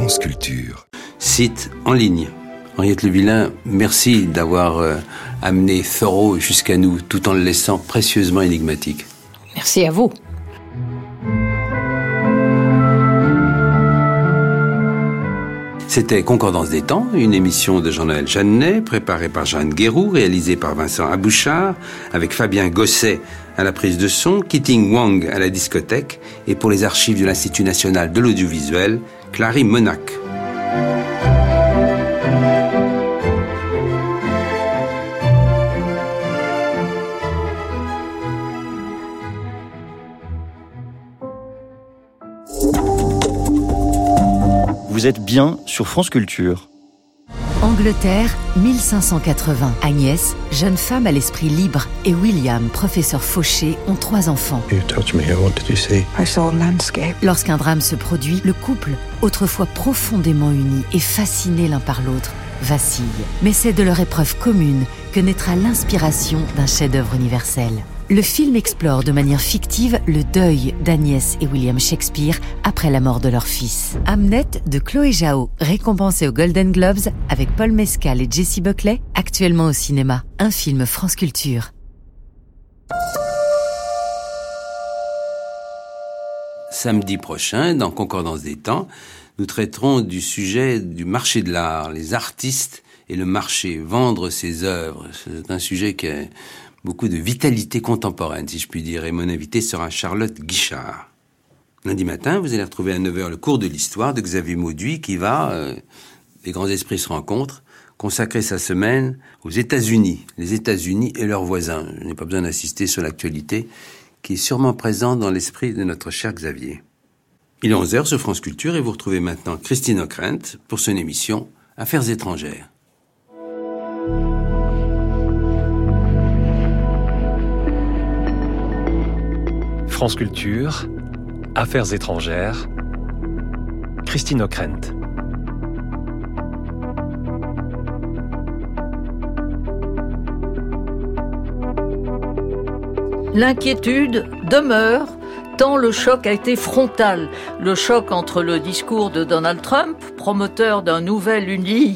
France Culture. Site en ligne. Henriette Levillain, merci d'avoir amené Thoreau jusqu'à nous, tout en le laissant précieusement énigmatique. Merci à vous. C'était Concordance des temps, une émission de Jean-Noël Jeannet, préparée par Jeanne Guéroux, réalisée par Vincent Abouchard, avec Fabien Gosset à la prise de son, Kiting Wang à la discothèque, et pour les archives de l'Institut national de l'audiovisuel, Clary Monac. Vous êtes bien sur France Culture. Angleterre, 1580. Agnès, jeune femme à l'esprit libre, et William, professeur fauché, ont 3 enfants. You touched me. What did you see? I saw a landscape. Lorsqu'un drame se produit, le couple, autrefois profondément uni et fasciné l'un par l'autre, vacille. Mais c'est de leur épreuve commune que naîtra l'inspiration d'un chef-d'œuvre universel. Le film explore de manière fictive le deuil d'Agnès et William Shakespeare après la mort de leur fils. Hamnet de Chloé Zhao, récompensé aux Golden Globes avec Paul Mescal et Jessie Buckley, actuellement au cinéma. Un film France Culture. Samedi prochain, dans Concordance des temps, nous traiterons du sujet du marché de l'art, les artistes et le marché, vendre ses œuvres. C'est un sujet qui a beaucoup de vitalité contemporaine, si je puis dire, et mon invité sera Charlotte Guichard. Lundi matin, vous allez retrouver à 9h le cours de l'histoire de Xavier Mauduit qui va, les grands esprits se rencontrent, consacrer sa semaine aux États-Unis, les États-Unis et leurs voisins. Je n'ai pas besoin d'insister sur l'actualité qui est sûrement présente dans l'esprit de notre cher Xavier. Il est 11h sur France Culture et vous retrouvez maintenant Christine Ockrent pour son émission Affaires étrangères. France Culture, Affaires étrangères, Christine Ockrent. L'inquiétude demeure tant le choc a été frontal. Le choc entre le discours de Donald Trump, promoteur d'un nouvel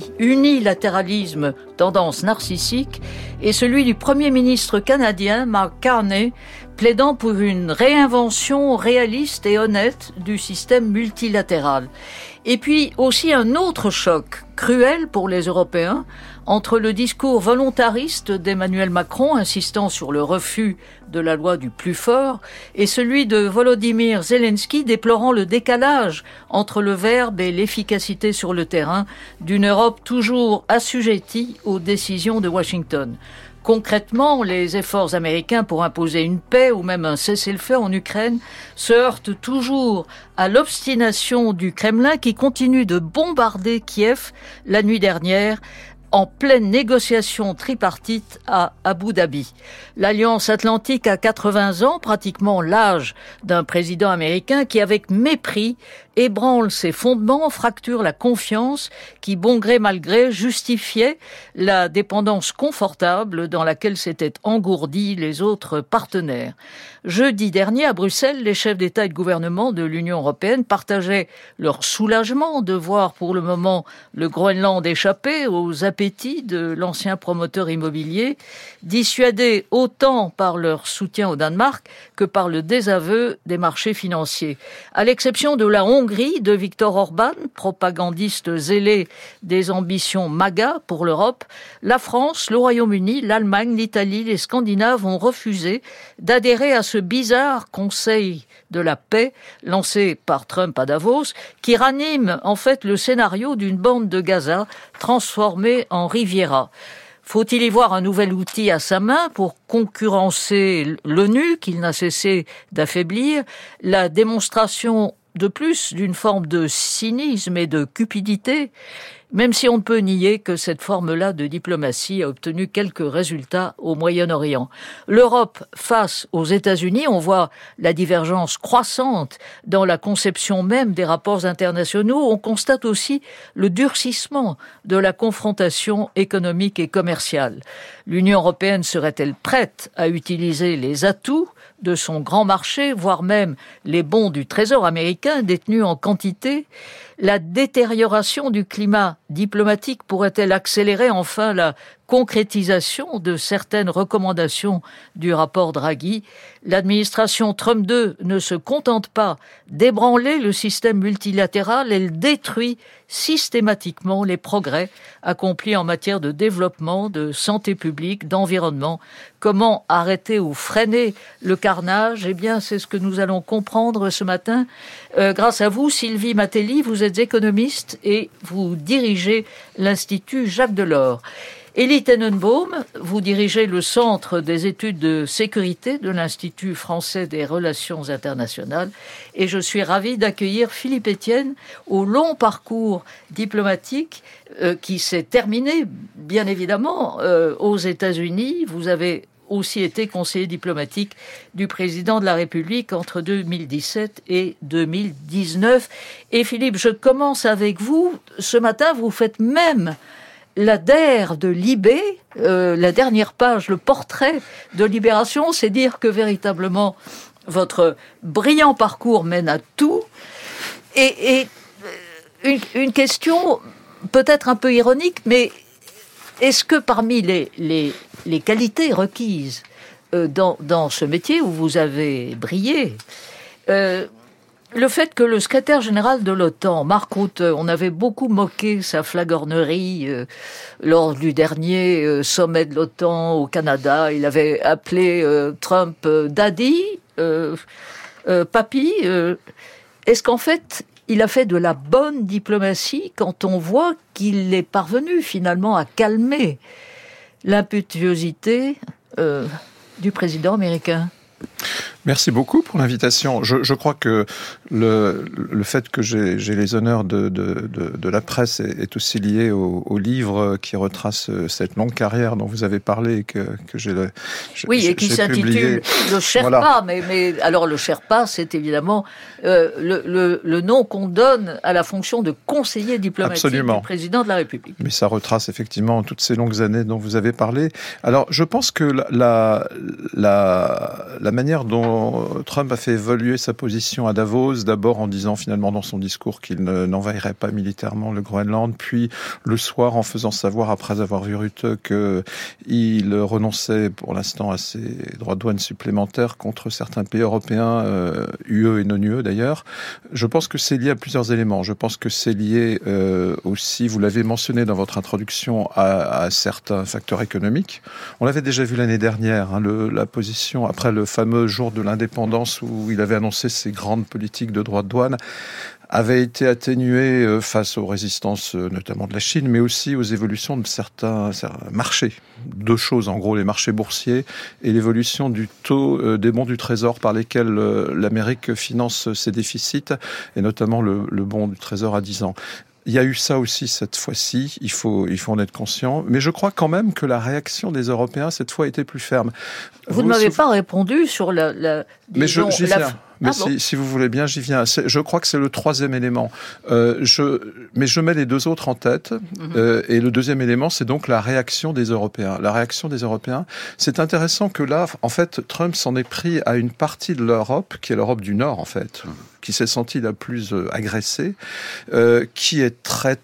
unilatéralisme tendance narcissique, et celui du Premier ministre canadien Mark Carney, plaidant pour une réinvention réaliste et honnête du système multilatéral. Et puis aussi un autre choc, cruel pour les Européens, entre le discours volontariste d'Emmanuel Macron insistant sur le refus de la loi du plus fort et celui de Volodymyr Zelensky déplorant le décalage entre le verbe et l'efficacité sur le terrain d'une Europe toujours assujettie aux décisions de Washington. Concrètement, les efforts américains pour imposer une paix ou même un cessez-le-feu en Ukraine se heurtent toujours à l'obstination du Kremlin qui continue de bombarder Kiev la nuit dernière en pleine négociation tripartite à Abu Dhabi. L'Alliance Atlantique a 80 ans, pratiquement l'âge d'un président américain qui, avec mépris, ébranle ses fondements, fracture la confiance qui, bon gré mal gré, justifiait la dépendance confortable dans laquelle s'étaient engourdis les autres partenaires. Jeudi dernier, à Bruxelles, les chefs d'État et de gouvernement de l'Union européenne partageaient leur soulagement de voir pour le moment le Groenland échapper aux appétits de l'ancien promoteur immobilier, dissuadés autant par leur soutien au Danemark que par le désaveu des marchés financiers. À l'exception de la Hongrie de Viktor Orban, propagandiste zélé des ambitions MAGA pour l'Europe, la France, le Royaume-Uni, l'Allemagne, l'Italie, les Scandinaves ont refusé d'adhérer à ce bizarre Conseil de la paix lancé par Trump à Davos, qui ranime en fait le scénario d'une bande de Gaza transformée en Riviera. Faut-il y voir un nouvel outil à sa main pour concurrencer l'ONU, qu'il n'a cessé d'affaiblir, la démonstration de plus d'une forme de cynisme et de cupidité, même si on ne peut nier que cette forme-là de diplomatie a obtenu quelques résultats au Moyen-Orient. L'Europe face aux États-Unis, on voit la divergence croissante dans la conception même des rapports internationaux. On constate aussi le durcissement de la confrontation économique et commerciale. L'Union européenne serait-elle prête à utiliser les atouts de son grand marché, voire même les bons du Trésor américain détenus en quantité, la détérioration du climat diplomatique pourrait-elle accélérer enfin la concrétisation de certaines recommandations du rapport Draghi? L'administration Trump II ne se contente pas d'ébranler le système multilatéral, elle détruit systématiquement les progrès accomplis en matière de développement, de santé publique, d'environnement. Comment arrêter ou freiner le carnage? Eh bien, c'est ce que nous allons comprendre ce matin. Grâce à vous, Sylvie Matelli, vous êtes économiste et vous dirigez l'Institut Jacques Delors. Elie Tenenbaum, vous dirigez le Centre des études de sécurité de l'Institut français des relations internationales. Et je suis ravie d'accueillir Philippe Etienne au long parcours diplomatique qui s'est terminé, bien évidemment, aux États-Unis. Vous avez aussi été conseiller diplomatique du président de la République entre 2017 et 2019. Et Philippe, je commence avec vous. Ce matin, vous faites même la DER de Libé, la dernière page, le portrait de Libération, c'est dire que véritablement votre brillant parcours mène à tout. Et une question peut-être un peu ironique, mais est-ce que parmi les qualités requises dans ce métier où vous avez brillé, le fait que le secrétaire général de l'OTAN, Mark Rutte, on avait beaucoup moqué sa flagornerie lors du dernier sommet de l'OTAN au Canada. Il avait appelé Trump Daddy, Papy. Est-ce qu'en fait, il a fait de la bonne diplomatie quand on voit qu'il est parvenu finalement à calmer l'impétuosité du président américain? Merci beaucoup pour l'invitation. Je crois que le fait que j'ai les honneurs de la presse est aussi lié au livre qui retrace cette longue carrière dont vous avez parlé et que j'ai et qui s'intitule Le Sherpa. Voilà. Mais alors le Sherpa, c'est évidemment le nom qu'on donne à la fonction de conseiller diplomatique Absolument. Du président de la République. Mais ça retrace effectivement toutes ces longues années dont vous avez parlé. Alors je pense que la manière dont Trump a fait évoluer sa position à Davos, d'abord en disant finalement dans son discours qu'il n'envahirait pas militairement le Groenland, puis le soir en faisant savoir, après avoir vu Rutte, qu'il renonçait pour l'instant à ses droits de douane supplémentaires contre certains pays européens, UE et non-UE d'ailleurs. Je pense que c'est lié à plusieurs éléments. Je pense que c'est lié aussi, vous l'avez mentionné dans votre introduction, à certains facteurs économiques. On l'avait déjà vu l'année dernière, la position après le fameux jour de l'indépendance où il avait annoncé ses grandes politiques de droits de douane avait été atténuée face aux résistances notamment de la Chine, mais aussi aux évolutions de certains marchés. Deux choses, en gros, les marchés boursiers et l'évolution du taux des bons du Trésor par lesquels l'Amérique finance ses déficits, et notamment le bon du Trésor à 10 ans. Il y a eu ça aussi cette fois-ci, il faut en être conscient. Mais je crois quand même que la réaction des Européens, cette fois, était plus ferme. Vous ne m'avez pas répondu sur la mais j'y viens. Mais si vous voulez bien, j'y viens. Je crois que c'est le troisième élément. Mais je mets les deux autres en tête. Et le deuxième élément, c'est donc la réaction des Européens. La réaction des Européens, c'est intéressant que là, en fait, Trump s'en est pris à une partie de l'Europe, qui est l'Europe du Nord, en fait, qui s'est sentie la plus agressée, qui est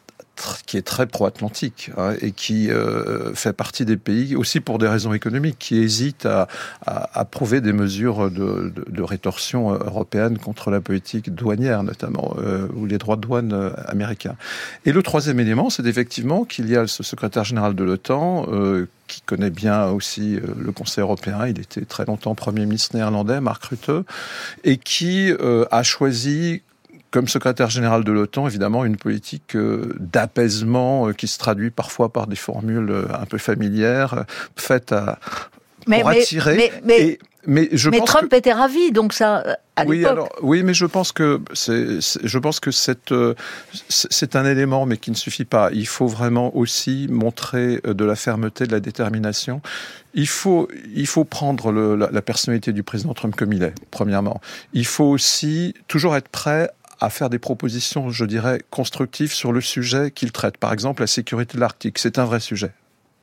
très pro-atlantique et qui fait partie des pays, aussi pour des raisons économiques, qui hésitent à approuver des mesures de rétorsion européenne contre la politique douanière, notamment, ou les droits de douane américains. Et le troisième élément, c'est effectivement qu'il y a ce secrétaire général de l'OTAN qui connaît bien aussi le Conseil européen, il était très longtemps Premier ministre néerlandais, Mark Rutte, et qui a choisi comme secrétaire général de l'OTAN, évidemment, une politique d'apaisement qui se traduit parfois par des formules un peu familières, faites pour attirer. Mais Trump était ravi, donc ça, à l'époque. Oui, mais je pense que c'est un élément, mais qui ne suffit pas. Il faut vraiment aussi montrer de la fermeté, de la détermination. Il faut prendre la personnalité du président Trump comme il est, premièrement. Il faut aussi toujours être prêt à faire des propositions, je dirais, constructives sur le sujet qu'il traite. Par exemple, la sécurité de l'Arctique, c'est un vrai sujet.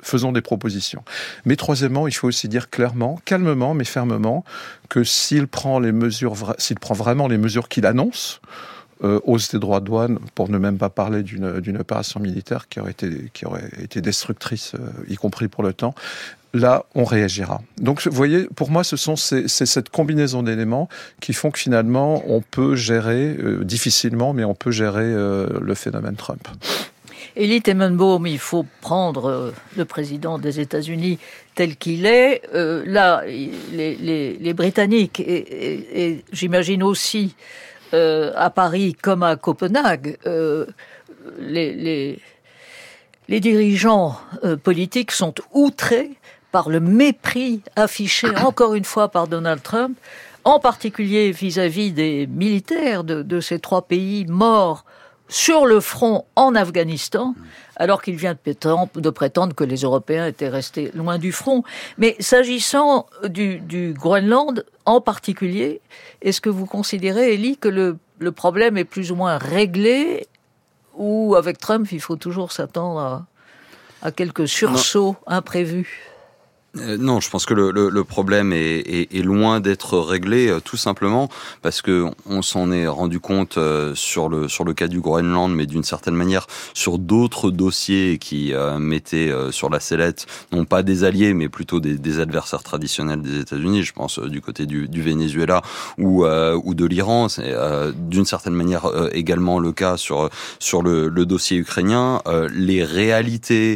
faisons des propositions. Mais troisièmement, il faut aussi dire clairement, calmement mais fermement, que s'il prend vraiment les mesures qu'il annonce, hausse des droits de douane, pour ne même pas parler d'une opération militaire qui aurait été destructrice, y compris pour le temps, là, on réagira. Donc, vous voyez, pour moi, c'est cette combinaison d'éléments qui font que finalement, on peut gérer, difficilement, mais on peut gérer le phénomène Trump. Elie Tenenbaum, il faut prendre le président des États-Unis tel qu'il est. Là, les Britanniques, et j'imagine aussi à Paris comme à Copenhague, les dirigeants politiques sont outrés par le mépris affiché encore une fois par Donald Trump, en particulier vis-à-vis des militaires de ces 3 pays morts sur le front en Afghanistan, alors qu'il vient de prétendre que les Européens étaient restés loin du front. Mais s'agissant du Groenland en particulier, est-ce que vous considérez, Elie, que le problème est plus ou moins réglé, ou avec Trump, il faut toujours s'attendre à quelques sursauts imprévus ? Non, je pense que le problème est loin d'être réglé, tout simplement parce que on s'en est rendu compte sur le cas du Groenland, mais d'une certaine manière sur d'autres dossiers qui mettaient sur la sellette non pas des alliés, mais plutôt des adversaires traditionnels des États-Unis. Je pense du côté du Venezuela ou de l'Iran. C'est d'une certaine manière également le cas sur le dossier ukrainien. Les réalités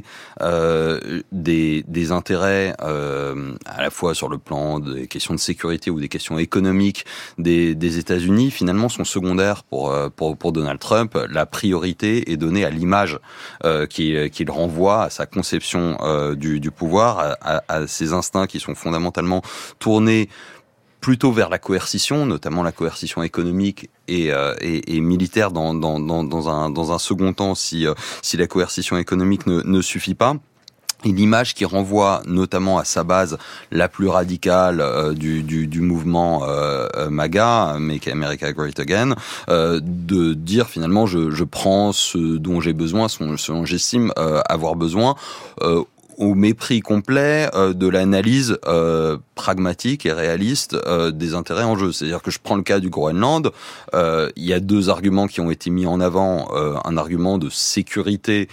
des intérêts à la fois sur le plan des questions de sécurité ou des questions économiques des États-Unis, finalement sont secondaires pour Donald Trump. La priorité est donnée à l'image qu'il renvoie, à sa conception du pouvoir, à ses instincts qui sont fondamentalement tournés plutôt vers la coercition, notamment la coercition économique et militaire dans un second temps si la coercition économique ne suffit pas. Et l'image qui renvoie notamment à sa base la plus radicale du mouvement MAGA, Make America Great Again, de dire finalement je prends ce dont j'ai besoin, ce dont j'estime avoir besoin, au mépris complet de l'analyse pragmatique et réaliste des intérêts en jeu. C'est-à-dire que je prends le cas du Groenland, il y a 2 arguments qui ont été mis en avant, un argument de sécurité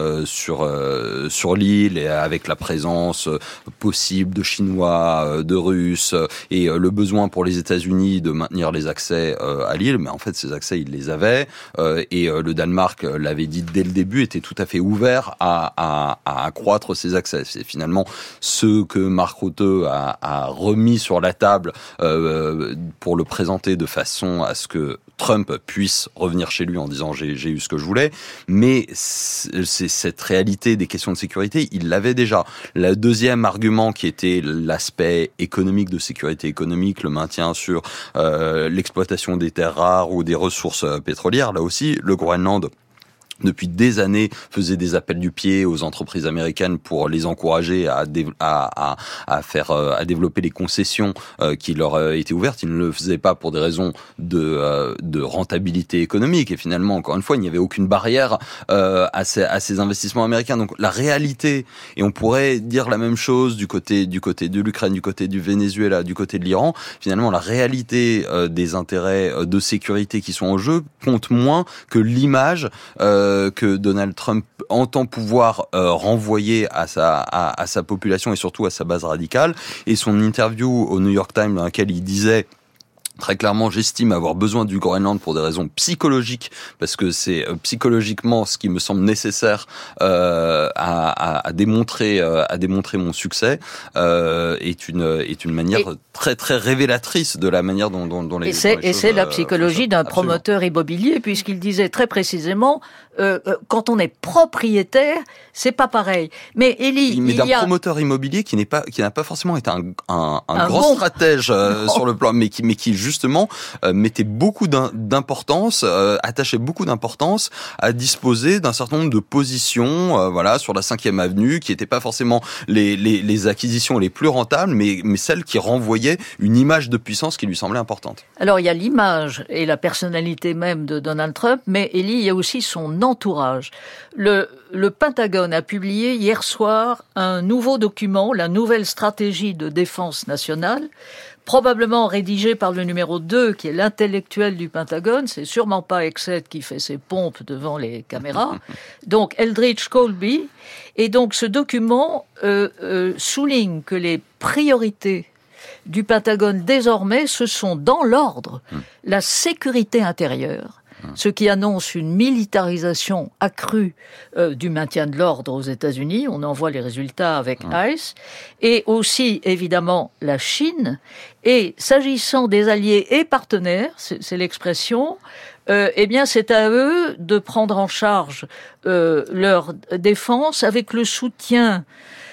sur l'île et avec la présence possible de Chinois, de Russes et le besoin pour les États-Unis de maintenir les accès à l'île, mais en fait ces accès ils les avaient et le Danemark l'avait dit dès le début, était tout à fait ouvert à accroître ces accès. C'est finalement ce que Mark Rutte a remis sur la table pour le présenter de façon à ce que Trump puisse revenir chez lui en disant j'ai eu ce que je voulais, mais c'est cette réalité des questions de sécurité, il l'avait déjà. Le deuxième argument qui était l'aspect économique, de sécurité économique, le maintien sur l'exploitation des terres rares ou des ressources pétrolières, là aussi le Groenland depuis des années, faisait des appels du pied aux entreprises américaines pour les encourager à développer les concessions qui leur étaient ouvertes. Ils ne le faisaient pas pour des raisons de rentabilité économique. Et finalement, encore une fois, il n'y avait aucune barrière à ces investissements américains. Donc la réalité, et on pourrait dire la même chose du côté de l'Ukraine, du côté du Venezuela, du côté de l'Iran. Finalement, la réalité des intérêts de sécurité qui sont en jeu compte moins que l'image que Donald Trump entend pouvoir renvoyer à sa population et surtout à sa base radicale. Et son interview au New York Times dans laquelle il disait très clairement, j'estime avoir besoin du Groenland pour des raisons psychologiques, parce que c'est psychologiquement ce qui me semble nécessaire à démontrer mon succès, est une manière très très révélatrice de la manière dont les choses. Et c'est la psychologie d'un promoteur immobilier, puisqu'il disait très précisément quand on est propriétaire, c'est pas pareil. Mais Elie, d'un promoteur immobilier qui n'a pas forcément été un grand stratège sur le plan, mais qui justement justement mettait beaucoup d'importance, attachait beaucoup d'importance à disposer d'un certain nombre de positions, voilà, sur la 5e avenue, qui n'étaient pas forcément les acquisitions les plus rentables, mais celles qui renvoyaient une image de puissance qui lui semblait importante. Alors il y a l'image et la personnalité même de Donald Trump, mais Élie, il y a aussi son entourage. Le Pentagone a publié hier soir un nouveau document, la nouvelle stratégie de défense nationale, probablement rédigé par le numéro 2, qui est l'intellectuel du Pentagone. C'est sûrement pas Exet qui fait ses pompes devant les caméras. Donc Eldridge Colby. Et donc ce document souligne que les priorités du Pentagone désormais, ce sont dans l'ordre la sécurité intérieure, ce qui annonce une militarisation accrue du maintien de l'ordre aux États-Unis. On en voit les résultats avec ICE. Et aussi, évidemment, la Chine. Et s'agissant des alliés et partenaires, c'est l'expression, eh bien, c'est à eux de prendre en charge leur défense avec le soutien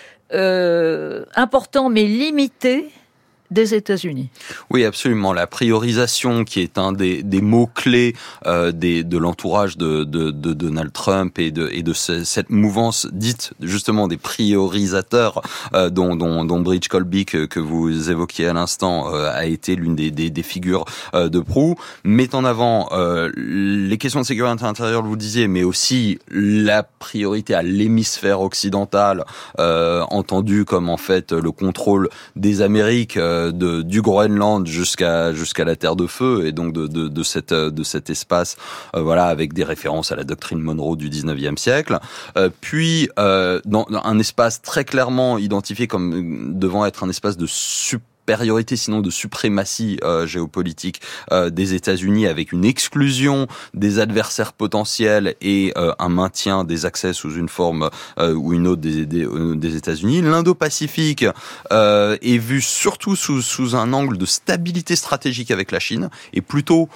important mais limité des États-Unis. Oui, absolument. La priorisation, qui est un des mots-clés de l'entourage de Donald Trump et de cette mouvance dite justement des priorisateurs dont Bridge Colby que vous évoquiez à l'instant a été l'une des figures de proue, met en avant les questions de sécurité intérieure, vous le disiez, mais aussi la priorité à l'hémisphère occidental, entendu comme en fait le contrôle des Amériques, du Groenland jusqu'à la Terre de Feu, et donc de cet espace, voilà, avec des références à la doctrine Monroe du 19e siècle. Puis dans un espace très clairement identifié comme devant être un espace de supériorité, sinon de suprématie géopolitique des États-Unis, avec une exclusion des adversaires potentiels et un maintien des accès sous une forme ou une autre des États-Unis. L'Indo-Pacifique est vu surtout sous un angle de stabilité stratégique avec la Chine, et plutôt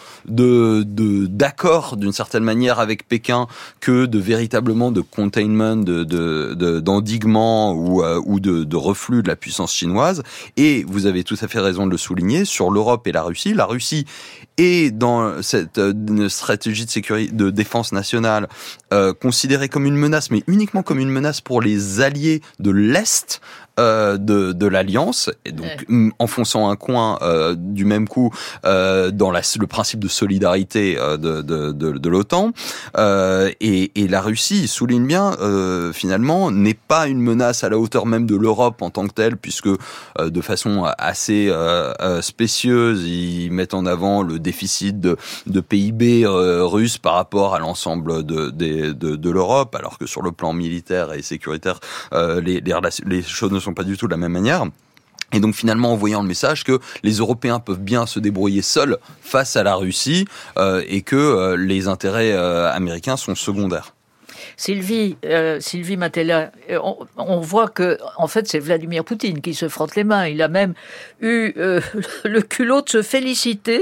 d'accord d'une certaine manière avec Pékin que de véritablement de containment, d'endiguement ou de reflux de la puissance chinoise. Et vous avez tout à fait raison de le souligner, sur l'Europe et la Russie. La Russie est dans cette stratégie de sécurité, de défense nationale, considérée comme une menace, mais uniquement comme une menace pour les alliés de l'Est de l'Alliance, et donc enfonçant un coin du même coup dans le principe de solidarité de l'OTAN, et la Russie, souligne bien, finalement n'est pas une menace à la hauteur même de l'Europe en tant que telle, puisque de façon assez spécieuse ils mettent en avant le déficit de PIB russe par rapport à l'ensemble de l'Europe, alors que sur le plan militaire et sécuritaire les choses ne sont pas du tout de la même manière. Et donc finalement, en voyant le message que les Européens peuvent bien se débrouiller seuls face à la Russie, et que les intérêts américains sont secondaires. Sylvie Matella, on voit que en fait c'est Vladimir Poutine qui se frotte les mains. Il a même eu le culot de se féliciter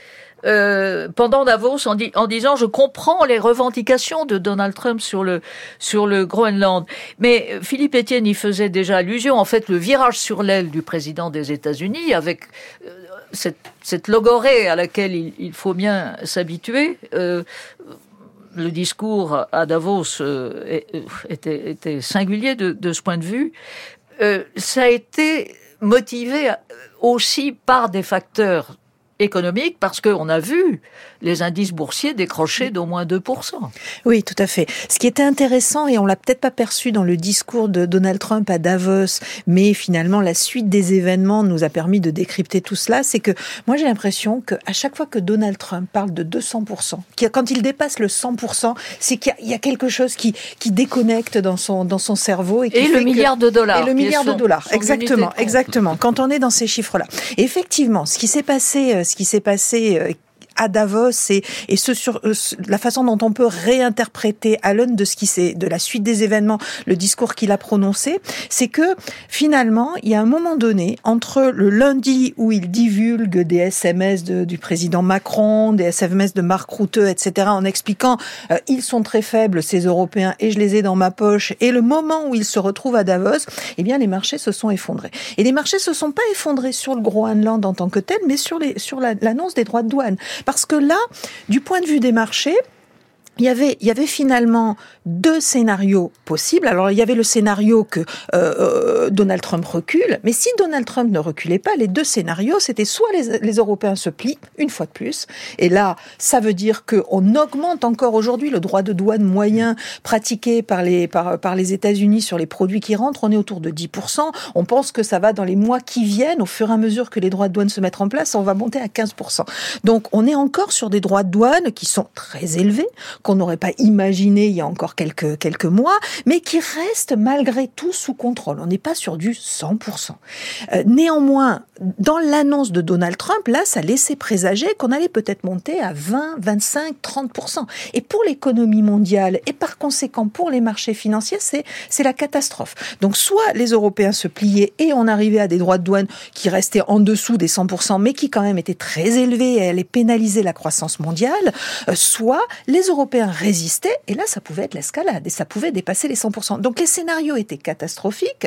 pendant Davos en disant je comprends les revendications de Donald Trump sur le Groenland. Mais Philippe Etienne y faisait déjà allusion. En fait, le virage sur l'aile du président des États-Unis, avec cette logorée à laquelle il faut bien s'habituer. Le discours à Davos était singulier de ce point de vue. Ça a été motivé aussi par des facteurs économique, parce qu'on a vu les indices boursiers décrocher d'au moins 2%. Oui, tout à fait. Ce qui était intéressant, et on l'a peut-être pas perçu dans le discours de Donald Trump à Davos, mais finalement la suite des événements nous a permis de décrypter tout cela, c'est que moi j'ai l'impression qu'à chaque fois que Donald Trump parle de 200%, quand il dépasse le 100%, c'est qu'il y a quelque chose qui déconnecte dans son cerveau. Et le milliard de dollars. Et le milliard de dollars, exactement. Quand on est dans ces chiffres-là. Et effectivement, ce qui s'est passé à Davos et sur la façon dont on peut réinterpréter Allen de la suite des événements, le discours qu'il a prononcé, c'est que finalement, il y a un moment donné, entre le lundi où il divulgue des SMS du président Macron, des SMS de Mark Rutte, etc., en expliquant ils sont très faibles, ces Européens, et je les ai dans ma poche, et le moment où il se retrouve à Davos, eh bien les marchés se sont effondrés. Et les marchés se sont pas effondrés sur le Groenland en tant que tel, mais sur l'annonce des droits de douane. Parce que là, du point de vue des marchés, il y avait finalement deux scénarios possibles. Alors, il y avait le scénario que Donald Trump recule, mais si Donald Trump ne reculait pas, les deux scénarios, c'était soit les Européens se plient, une fois de plus, et là, ça veut dire qu'on augmente encore aujourd'hui le droit de douane moyen pratiqué par les États-Unis sur les produits qui rentrent, on est autour de 10%. On pense que ça va dans les mois qui viennent, au fur et à mesure que les droits de douane se mettent en place, on va monter à 15%. Donc, on est encore sur des droits de douane qui sont très élevés, qu'on n'aurait pas imaginé il y a encore quelques mois, mais qui restent malgré tout sous contrôle. On n'est pas sur du 100%. Néanmoins, dans l'annonce de Donald Trump, là, ça laissait présager qu'on allait peut-être monter à 20, 25, 30%. Et pour l'économie mondiale, et par conséquent pour les marchés financiers, c'est la catastrophe. Donc, soit les Européens se pliaient et on arrivait à des droits de douane qui restaient en dessous des 100%, mais qui quand même étaient très élevés et allaient pénaliser la croissance mondiale, soit les Européens résistaient, et là, ça pouvait être l'escalade, et ça pouvait dépasser les 100%. Donc, les scénarios étaient catastrophiques,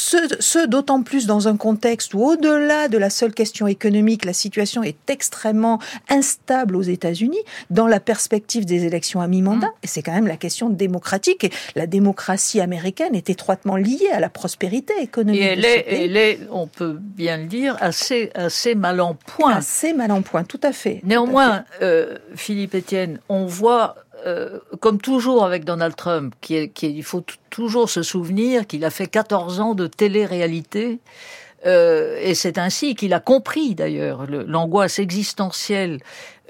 ce d'autant plus dans un contexte où, au-delà de la seule question économique, la situation est extrêmement instable aux États-Unis, dans la perspective des élections à mi-mandat, et c'est quand même la question démocratique, et la démocratie américaine est étroitement liée à la prospérité économique. Et elle est, on peut bien le dire, assez mal en point. Assez mal en point, tout à fait. Néanmoins, Philippe Etienne, on voit comme toujours avec Donald Trump, il faut toujours se souvenir qu'il a fait 14 ans de télé-réalité, et c'est ainsi qu'il a compris d'ailleurs l'angoisse existentielle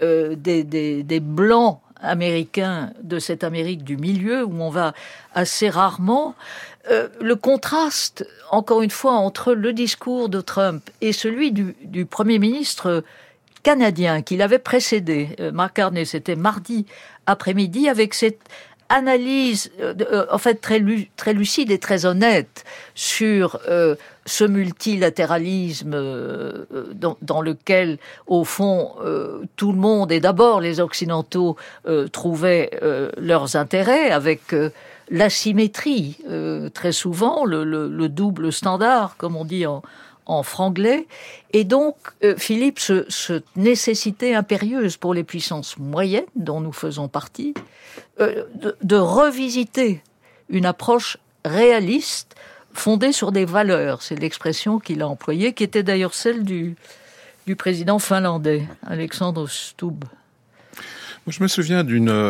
des Blancs américains de cette Amérique du milieu, où on va assez rarement. Le contraste, encore une fois, entre le discours de Trump et celui du Premier ministre canadien qui l'avait précédé, Mark Carney, c'était mardi après-midi, avec cette analyse en fait très lucide et très honnête sur ce multilatéralisme dans lequel, au fond, tout le monde, et d'abord les Occidentaux, trouvaient leurs intérêts, avec l'asymétrie, très souvent, le double standard, comme on dit en franglais. Et donc, Philippe, cette nécessité impérieuse pour les puissances moyennes, dont nous faisons partie, de revisiter une approche réaliste, fondée sur des valeurs. C'est l'expression qu'il a employée, qui était d'ailleurs celle du président finlandais, Alexander Stubb. Je me souviens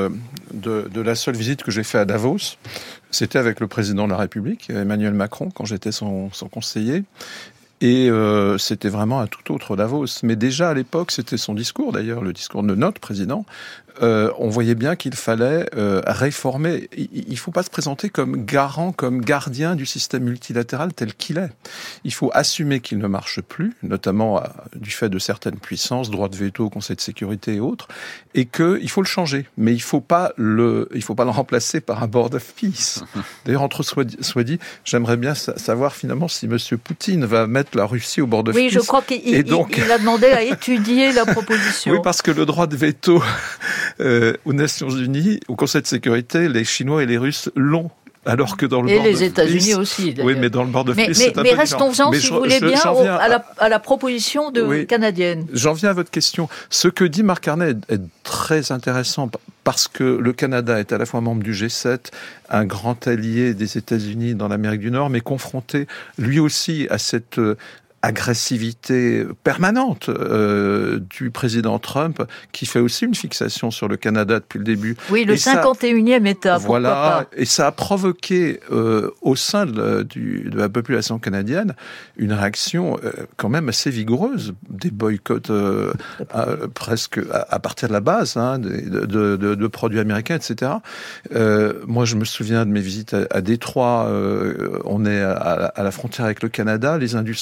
de la seule visite que j'ai faite à Davos. C'était avec le président de la République, Emmanuel Macron, quand j'étais son conseiller. Et c'était vraiment un tout autre Davos. Mais déjà à l'époque, c'était son discours d'ailleurs, le discours de notre président. On voyait bien qu'il fallait réformer. Il ne faut pas se présenter comme garant, comme gardien du système multilatéral tel qu'il est. Il faut assumer qu'il ne marche plus, notamment du fait de certaines puissances, droit de veto au Conseil de sécurité et autres, et qu'il faut le changer. Mais il ne faut pas le remplacer par un board of peace. D'ailleurs, entre soit dit, j'aimerais bien savoir finalement si M. Poutine va mettre la Russie au board of peace. Oui, je crois qu'il a demandé à étudier la proposition. Oui, parce que le droit de veto aux Nations Unies, au Conseil de sécurité, les Chinois et les Russes l'ont. Alors que dans le board of peace... Et les États-Unis aussi, d'ailleurs. Oui, mais dans le board of peace, c'est un peu différent. Mais restons-en, si vous voulez bien, à la proposition canadienne. J'en viens à votre question. Ce que dit Mark Carney est très intéressant, parce que le Canada est à la fois membre du G7, un grand allié des États-Unis dans l'Amérique du Nord, mais confronté lui aussi à cette agressivité permanente du président Trump, qui fait aussi une fixation sur le Canada depuis le début. Oui, le 51e État, voilà, et ça a provoqué au sein de la population canadienne une réaction quand même assez vigoureuse, des boycotts presque à partir de la base, de produits américains, etc. Moi, je me souviens de mes visites à Détroit. On est à la frontière avec le Canada, les industries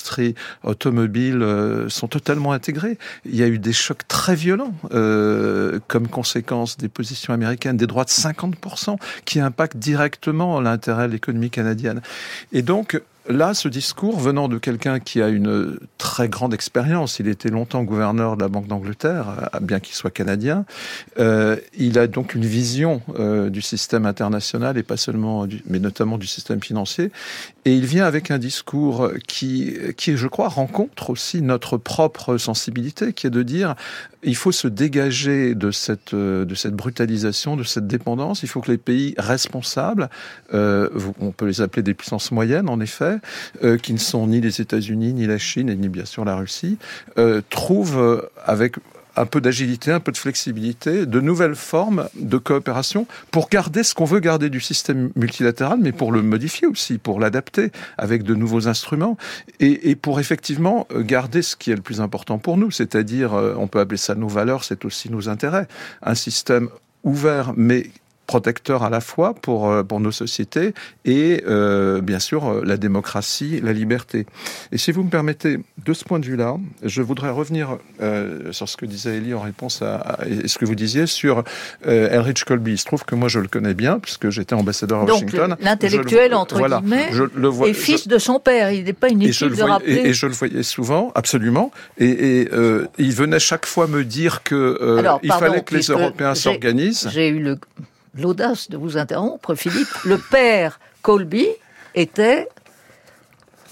automobiles sont totalement intégrés. Il y a eu des chocs très violents comme conséquence des positions américaines, des droits de 50% qui impactent directement l'intérêt de l'économie canadienne. Et donc, là, ce discours venant de quelqu'un qui a une très grande expérience, il était longtemps gouverneur de la Banque d'Angleterre, bien qu'il soit canadien, il a donc une vision du système international et pas seulement, mais notamment du système financier. Et il vient avec un discours qui, je crois, rencontre aussi notre propre sensibilité, qui est de dire il faut se dégager de cette brutalisation, de cette dépendance. Il faut que les pays responsables, on peut les appeler des puissances moyennes, en effet, qui ne sont ni les États-Unis, ni la Chine, et ni bien sûr la Russie, trouvent avec un peu d'agilité, un peu de flexibilité, de nouvelles formes de coopération pour garder ce qu'on veut garder du système multilatéral, mais pour le modifier aussi, pour l'adapter avec de nouveaux instruments et pour effectivement garder ce qui est le plus important pour nous, c'est-à-dire, on peut appeler ça nos valeurs, c'est aussi nos intérêts. Un système ouvert, mais protecteur à la fois pour nos sociétés et bien sûr la démocratie, la liberté. Et si vous me permettez, de ce point de vue-là, je voudrais revenir sur ce que disait Elie en réponse à ce que vous disiez sur Elridge Colby. Il se trouve que moi je le connais bien puisque j'étais ambessaire à Washington. Donc l'intellectuel entre guillemets est fils de son père. Il n'est pas inutile de rappeler. Et je le voyais souvent, absolument. Et il venait chaque fois me dire que il fallait que les Européens s'organisent. J'ai eu l'audace de vous interrompre, Philippe. Le père Colby était... Elie ?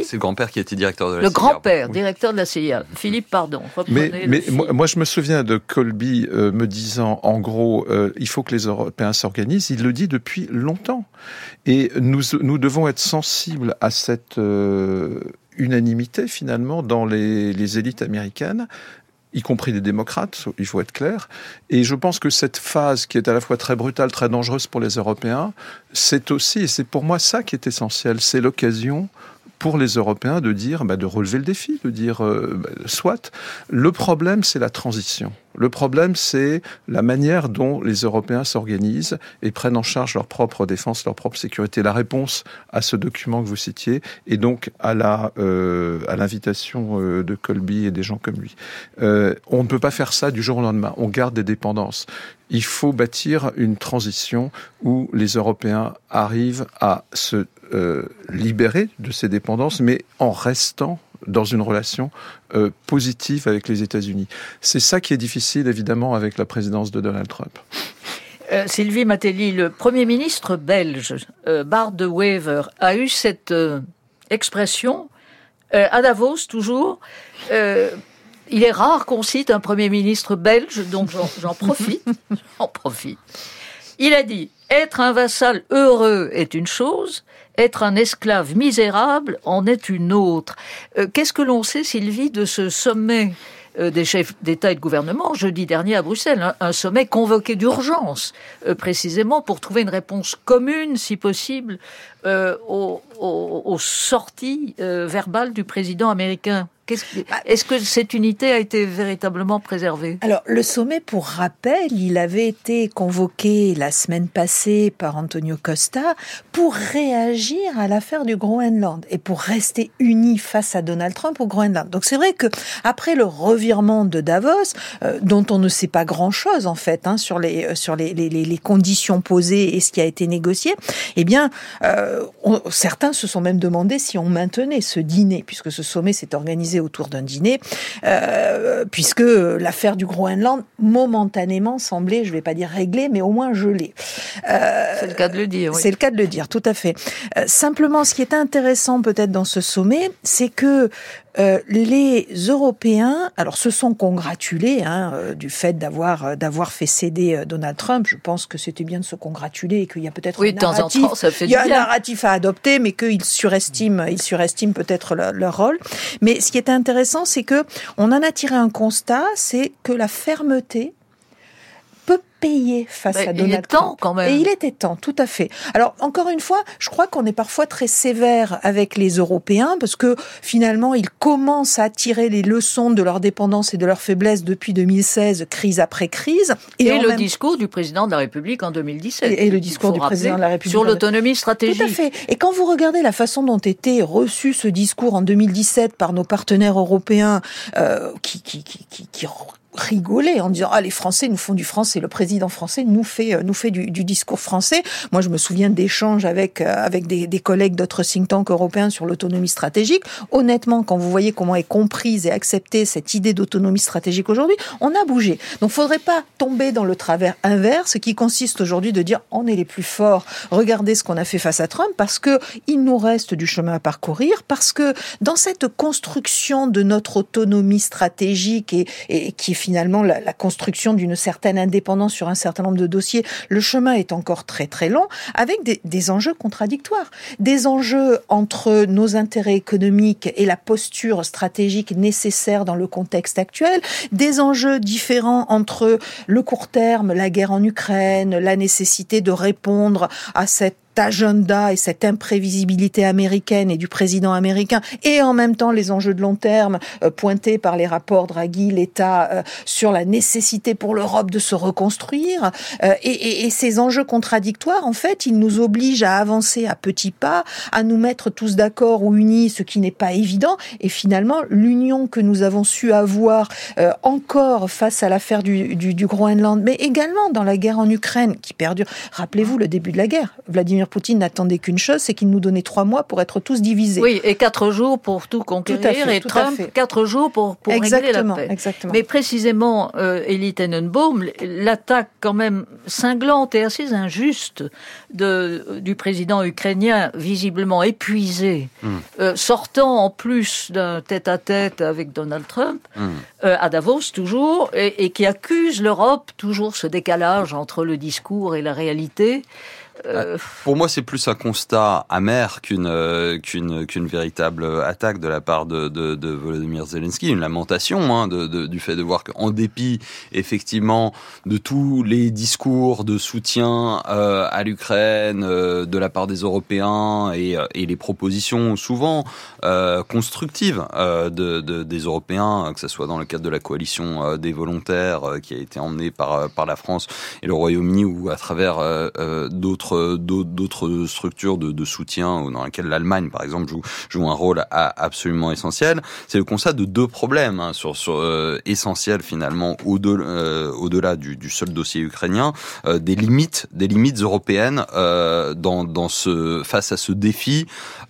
C'est le grand-père qui était directeur de la CIA. Le grand-père, directeur de la CIA. Philippe, pardon. Mais moi, je me souviens de Colby me disant, en gros, il faut que les Européens s'organisent. Il le dit depuis longtemps. Et nous devons être sensibles à cette unanimité, finalement, dans les élites américaines, y compris des démocrates, il faut être clair. Et je pense que cette phase qui est à la fois très brutale, très dangereuse pour les Européens, c'est aussi, et c'est pour moi ça qui est essentiel, c'est l'occasion pour les Européens de dire, de relever le défi, de dire, soit. Le problème, c'est la transition. Le problème, c'est la manière dont les Européens s'organisent et prennent en charge leur propre défense, leur propre sécurité. La réponse à ce document que vous citiez et donc à l'invitation de Colby et des gens comme lui. On ne peut pas faire ça du jour au lendemain. On garde des dépendances. Il faut bâtir une transition où les Européens arrivent à se libérer de ces dépendances, mais en restant dans une relation positive avec les États-Unis. C'est ça qui est difficile, évidemment, avec la présidence de Donald Trump. Sylvie Matelli, le Premier ministre belge, Bart De Wever, a eu cette expression, à Davos toujours, il est rare qu'on cite un Premier ministre belge, donc j'en profite. Il a dit « Être un vassal heureux est une chose, être un esclave misérable en est une autre. » Qu'est-ce que l'on sait, Sylvie, de ce sommet des chefs d'État et de gouvernement, jeudi dernier à Bruxelles, un sommet convoqué d'urgence, précisément pour trouver une réponse commune, si possible, aux sorties verbales du président américain. Est-ce que cette unité a été véritablement préservée ? Alors, le sommet, pour rappel, il avait été convoqué la semaine passée par Antonio Costa pour réagir à l'affaire du Groenland et pour rester unis face à Donald Trump au Groenland. Donc, c'est vrai que après le revirement de Davos, dont on ne sait pas grand-chose en fait sur les conditions posées et ce qui a été négocié, eh bien, certains se sont même demandé si on maintenait ce dîner, puisque ce sommet s'est organisé autour d'un dîner, puisque l'affaire du Groenland, momentanément, semblait, je ne vais pas dire réglée, mais au moins gelée. C'est le cas de le dire, oui. C'est le cas de le dire, tout à fait. Simplement, ce qui est intéressant peut-être dans ce sommet, c'est que les Européens, alors se sont congratulés du fait d'avoir fait céder Donald Trump. Je pense que c'était bien de se congratuler et qu'il y a peut-être un narratif, il y a un narratif à adopter, mais qu'ils surestiment peut-être leur rôle. Mais ce qui est intéressant, c'est que on en a tiré un constat, c'est que la fermeté peut payer face à Donald Trump. Il est temps quand même. Et il était temps, tout à fait. Alors, encore une fois, je crois qu'on est parfois très sévère avec les Européens parce que finalement, ils commencent à tirer les leçons de leur dépendance et de leur faiblesse depuis 2016, crise après crise. Et le discours du président de la République en 2017. Et le discours du président de la République. Sur l'autonomie stratégique. Tout à fait. Et quand vous regardez la façon dont était reçu ce discours en 2017 par nos partenaires européens, qui rigoler en disant les Français nous font du français, le président français nous fait du discours français. Moi je me souviens d'échanges avec des collègues d'autres think tanks européens sur l'autonomie stratégique. Honnêtement, quand vous voyez comment est comprise et acceptée cette idée d'autonomie stratégique aujourd'hui, on a bougé. Donc faudrait pas tomber dans le travers inverse qui consiste aujourd'hui de dire on est les plus forts, regardez ce qu'on a fait face à Trump, parce que il nous reste du chemin à parcourir, parce que dans cette construction de notre autonomie stratégique et qui est finalement la construction d'une certaine indépendance sur un certain nombre de dossiers, le chemin est encore très très long, avec des enjeux contradictoires. Des enjeux entre nos intérêts économiques et la posture stratégique nécessaire dans le contexte actuel, des enjeux différents entre le court terme, la guerre en Ukraine, la nécessité de répondre à cet agenda et cette imprévisibilité américaine et du président américain, et en même temps les enjeux de long terme pointés par les rapports Draghi, l'État, sur la nécessité pour l'Europe de se reconstruire. Et ces enjeux contradictoires, en fait, ils nous obligent à avancer à petits pas, à nous mettre tous d'accord ou unis, ce qui n'est pas évident. Et finalement, l'union que nous avons su avoir encore face à l'affaire du Groenland, mais également dans la guerre en Ukraine qui perdure. Rappelez-vous le début de la guerre. Vladimir Poutine n'attendait qu'une chose, c'est qu'il nous donnait 3 mois pour être tous divisés. Oui, et 4 jours pour tout conquérir, et Trump, 4 jours pour régler la paix. Exactement. Mais précisément, Elie Tenenbaum, l'attaque quand même cinglante et assez injuste du président ukrainien, visiblement épuisé, sortant en plus d'un tête-à-tête avec Donald Trump, à Davos toujours, et qui accuse l'Europe, toujours ce décalage entre le discours et la réalité. Pour moi, c'est plus un constat amer qu'une véritable attaque de la part de Volodymyr Zelensky, une lamentation du fait de voir qu'en dépit effectivement de tous les discours de soutien à l'Ukraine de la part des Européens et les propositions souvent constructives des Européens, que ce soit dans le cadre de la coalition des volontaires qui a été emmenée par la France et le Royaume-Uni, ou à travers d'autres structures de soutien dans lesquelles l'Allemagne, par exemple, joue un rôle absolument essentiel. C'est le constat de 2 problèmes essentiels finalement au-delà du seul dossier ukrainien, des limites européennes face à ce défi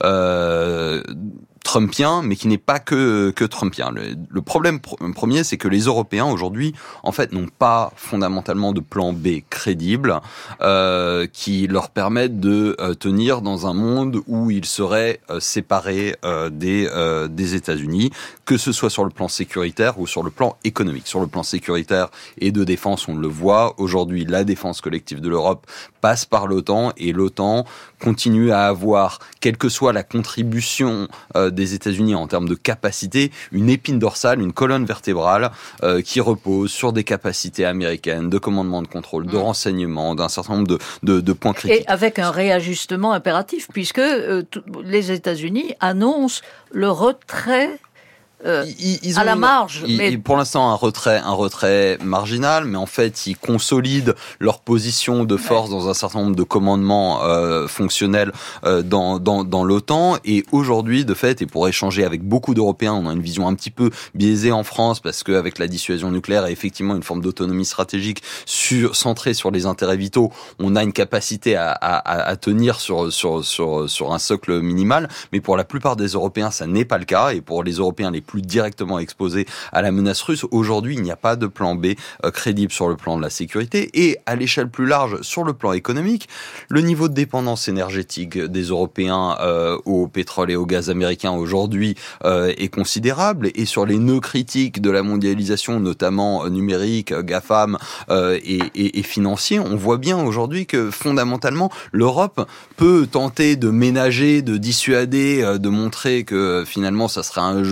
trumpien, mais qui n'est pas que trumpien. Le problème premier, c'est que les Européens aujourd'hui, en fait, n'ont pas fondamentalement de plan B crédible qui leur permette de tenir dans un monde où ils seraient séparés des États-Unis, que ce soit sur le plan sécuritaire ou sur le plan économique. Sur le plan sécuritaire et de défense, on le voit. Aujourd'hui, la défense collective de l'Europe passe par l'OTAN, et l'OTAN continue à avoir, quelle que soit la contribution des États-Unis en termes de capacité, une épine dorsale, une colonne vertébrale qui repose sur des capacités américaines de commandement de contrôle, de renseignement, d'un certain nombre de points critiques. Et avec un réajustement impératif, puisque les États-Unis annoncent le retrait ils à la marge. Mais pour l'instant, un retrait marginal, mais en fait, ils consolident leur position de force dans un certain nombre de commandements fonctionnels dans l'OTAN. Et aujourd'hui, de fait, et pour échanger avec beaucoup d'Européens, on a une vision un petit peu biaisée en France, parce qu'avec la dissuasion nucléaire et effectivement une forme d'autonomie stratégique centrée sur les intérêts vitaux, on a une capacité à tenir sur un socle minimal. Mais pour la plupart des Européens, ça n'est pas le cas. Et pour les Européens les plus directement exposés à la menace russe, aujourd'hui, il n'y a pas de plan B crédible sur le plan de la sécurité. Et à l'échelle plus large, sur le plan économique, le niveau de dépendance énergétique des Européens au pétrole et au gaz américain aujourd'hui est considérable. Et sur les nœuds critiques de la mondialisation, notamment numérique, GAFAM et financier, on voit bien aujourd'hui que fondamentalement, l'Europe peut tenter de ménager, de dissuader, de montrer que finalement, ça serait un jeu à somme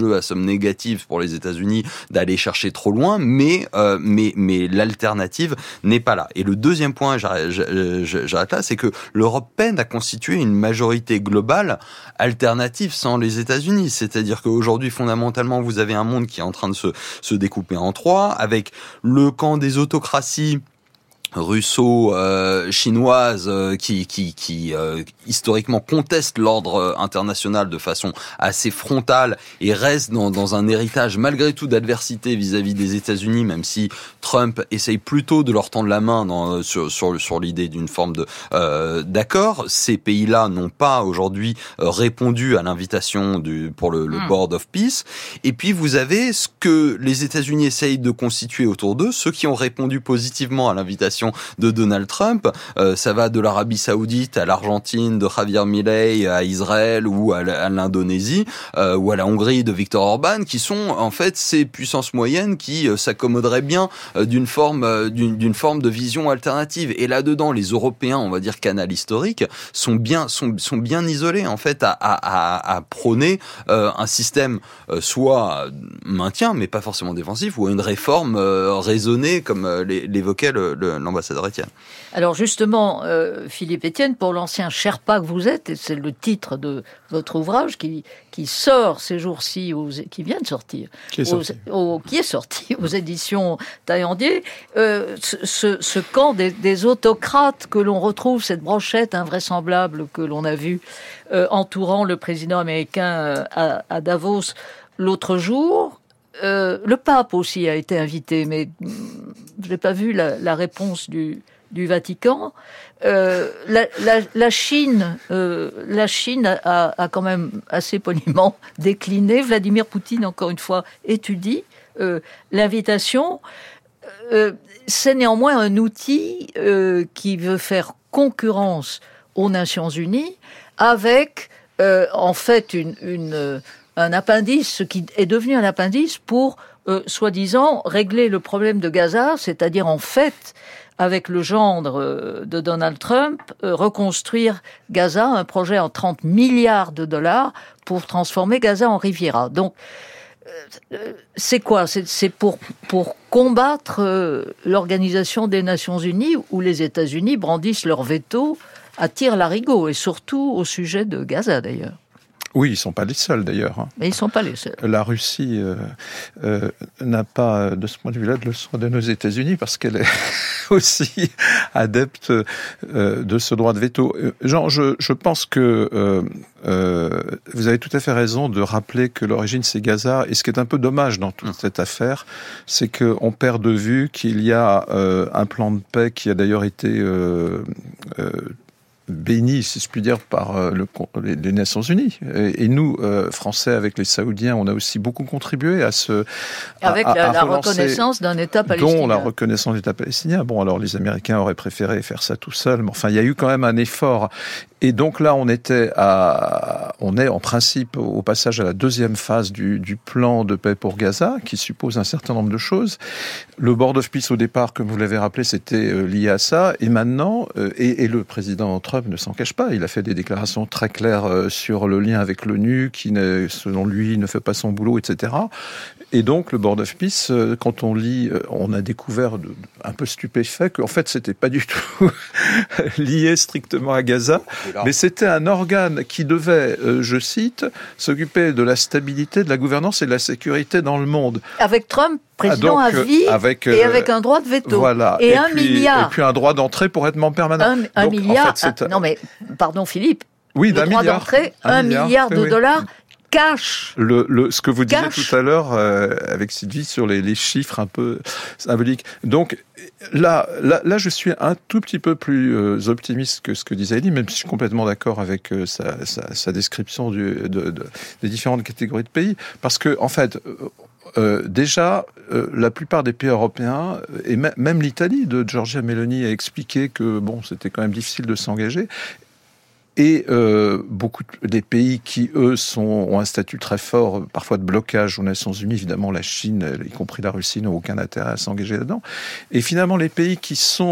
négative pour les États-Unis d'aller chercher trop loin, mais l'alternative n'est pas là. Et le deuxième point, j'arrête là, c'est que l'Europe peine à constituer une majorité globale alternative sans les États-Unis. C'est-à-dire qu'aujourd'hui, fondamentalement, vous avez un monde qui est en train de se découper en trois, avec le camp des autocraties russo-chinoise qui historiquement conteste l'ordre international de façon assez frontale et reste dans un héritage malgré tout d'adversité vis-à-vis des États-Unis, même si Trump essaye plutôt de leur tendre la main sur l'idée d'une forme d'accord. Ces pays-là n'ont pas aujourd'hui répondu à l'invitation pour le Board of Peace. Et puis vous avez ce que les États-Unis essayent de constituer autour d'eux, ceux qui ont répondu positivement à l'invitation de Donald Trump. Ça va de l'Arabie Saoudite à l'Argentine de Javier Milei, à Israël ou à l'Indonésie, ou à la Hongrie de Viktor Orban, qui sont en fait ces puissances moyennes qui s'accommoderaient bien d'une forme de vision alternative. Et là-dedans, les Européens, on va dire canal historique, sont bien isolés en fait à prôner un système soit maintien, mais pas forcément défensif, ou une réforme raisonnée, comme l'évoquait l'ambassadeur Étienne. Alors justement, Philippe Étienne, pour l'ancien Sherpa que vous êtes, et c'est le titre de votre ouvrage qui sort ces jours-ci, qui vient de sortir, qui est sorti aux éditions Taillandier, ce camp des autocrates que l'on retrouve, cette brochette invraisemblable que l'on a vue entourant le président américain à Davos l'autre jour. Le pape aussi a été invité, mais je n'ai pas vu la réponse du Vatican. La Chine a quand même assez poliment décliné. Vladimir Poutine, encore une fois, étudie l'invitation. C'est néanmoins un outil qui veut faire concurrence aux Nations Unies avec, en fait, un appendice, ce qui est devenu un appendice pour, soi-disant, régler le problème de Gaza, c'est-à-dire, en fait, avec le gendre de Donald Trump, reconstruire Gaza, un projet en 30 milliards de dollars pour transformer Gaza en Riviera. Donc, c'est quoi ? C'est pour combattre l'Organisation des Nations Unies, où les États-Unis brandissent leur veto à tire-larigot, et surtout au sujet de Gaza, d'ailleurs. Oui, ils ne sont pas les seuls d'ailleurs. Mais ils ne sont pas les seuls. La Russie n'a pas, de ce point de vue-là, de leçon de nos États-Unis parce qu'elle est aussi adepte de ce droit de veto. Jean, je pense que vous avez tout à fait raison de rappeler que l'origine c'est Gaza. Et ce qui est un peu dommage dans toute cette affaire, c'est qu'on perd de vue qu'il y a un plan de paix qui a d'ailleurs été béni, si je puis dire, par les Nations Unies. Et nous, Français, avec les Saoudiens, on a aussi beaucoup contribué à avec la reconnaissance d'un État palestinien. Dont la reconnaissance d'État palestinien. Bon, alors les Américains auraient préféré faire ça tout seuls, mais enfin, il y a eu quand même un effort. Et donc là, on est en principe au passage à la deuxième phase du plan de paix pour Gaza, qui suppose un certain nombre de choses. Le Board of Peace, au départ, comme vous l'avez rappelé, c'était lié à ça. Et maintenant, et le président Trump ne s'en cache pas, il a fait des déclarations très claires sur le lien avec l'ONU, qui, selon lui, ne fait pas son boulot, etc. Et donc, le Board of Peace, quand on lit, on a découvert, un peu stupéfait, qu'en fait, c'était pas du tout lié strictement à Gaza, mais c'était un organe qui devait, je cite, s'occuper de la stabilité, de la gouvernance et de la sécurité dans le monde. Avec Trump, président à vie, et avec un droit de veto. Voilà. Et un milliard. Et puis un droit d'entrée pour être membre permanent. Un milliard. En fait, non mais, pardon Philippe. Oui, le droit d'entrée, un milliard de dollars. Cash. Ce que vous disiez tout à l'heure avec Sylvie sur les chiffres un peu symboliques. Donc là, je suis un tout petit peu plus optimiste que ce que disait Elie, même si je suis complètement d'accord avec sa description des différentes catégories de pays, parce que en fait. Déjà, la plupart des pays européens, et même l'Italie de Giorgia Meloni a expliqué que bon, c'était quand même difficile de s'engager. Et beaucoup des pays qui, eux, ont un statut très fort, parfois de blocage aux Nations Unies, évidemment la Chine, y compris la Russie, n'ont aucun intérêt à s'engager là-dedans. Et finalement, les pays qui sont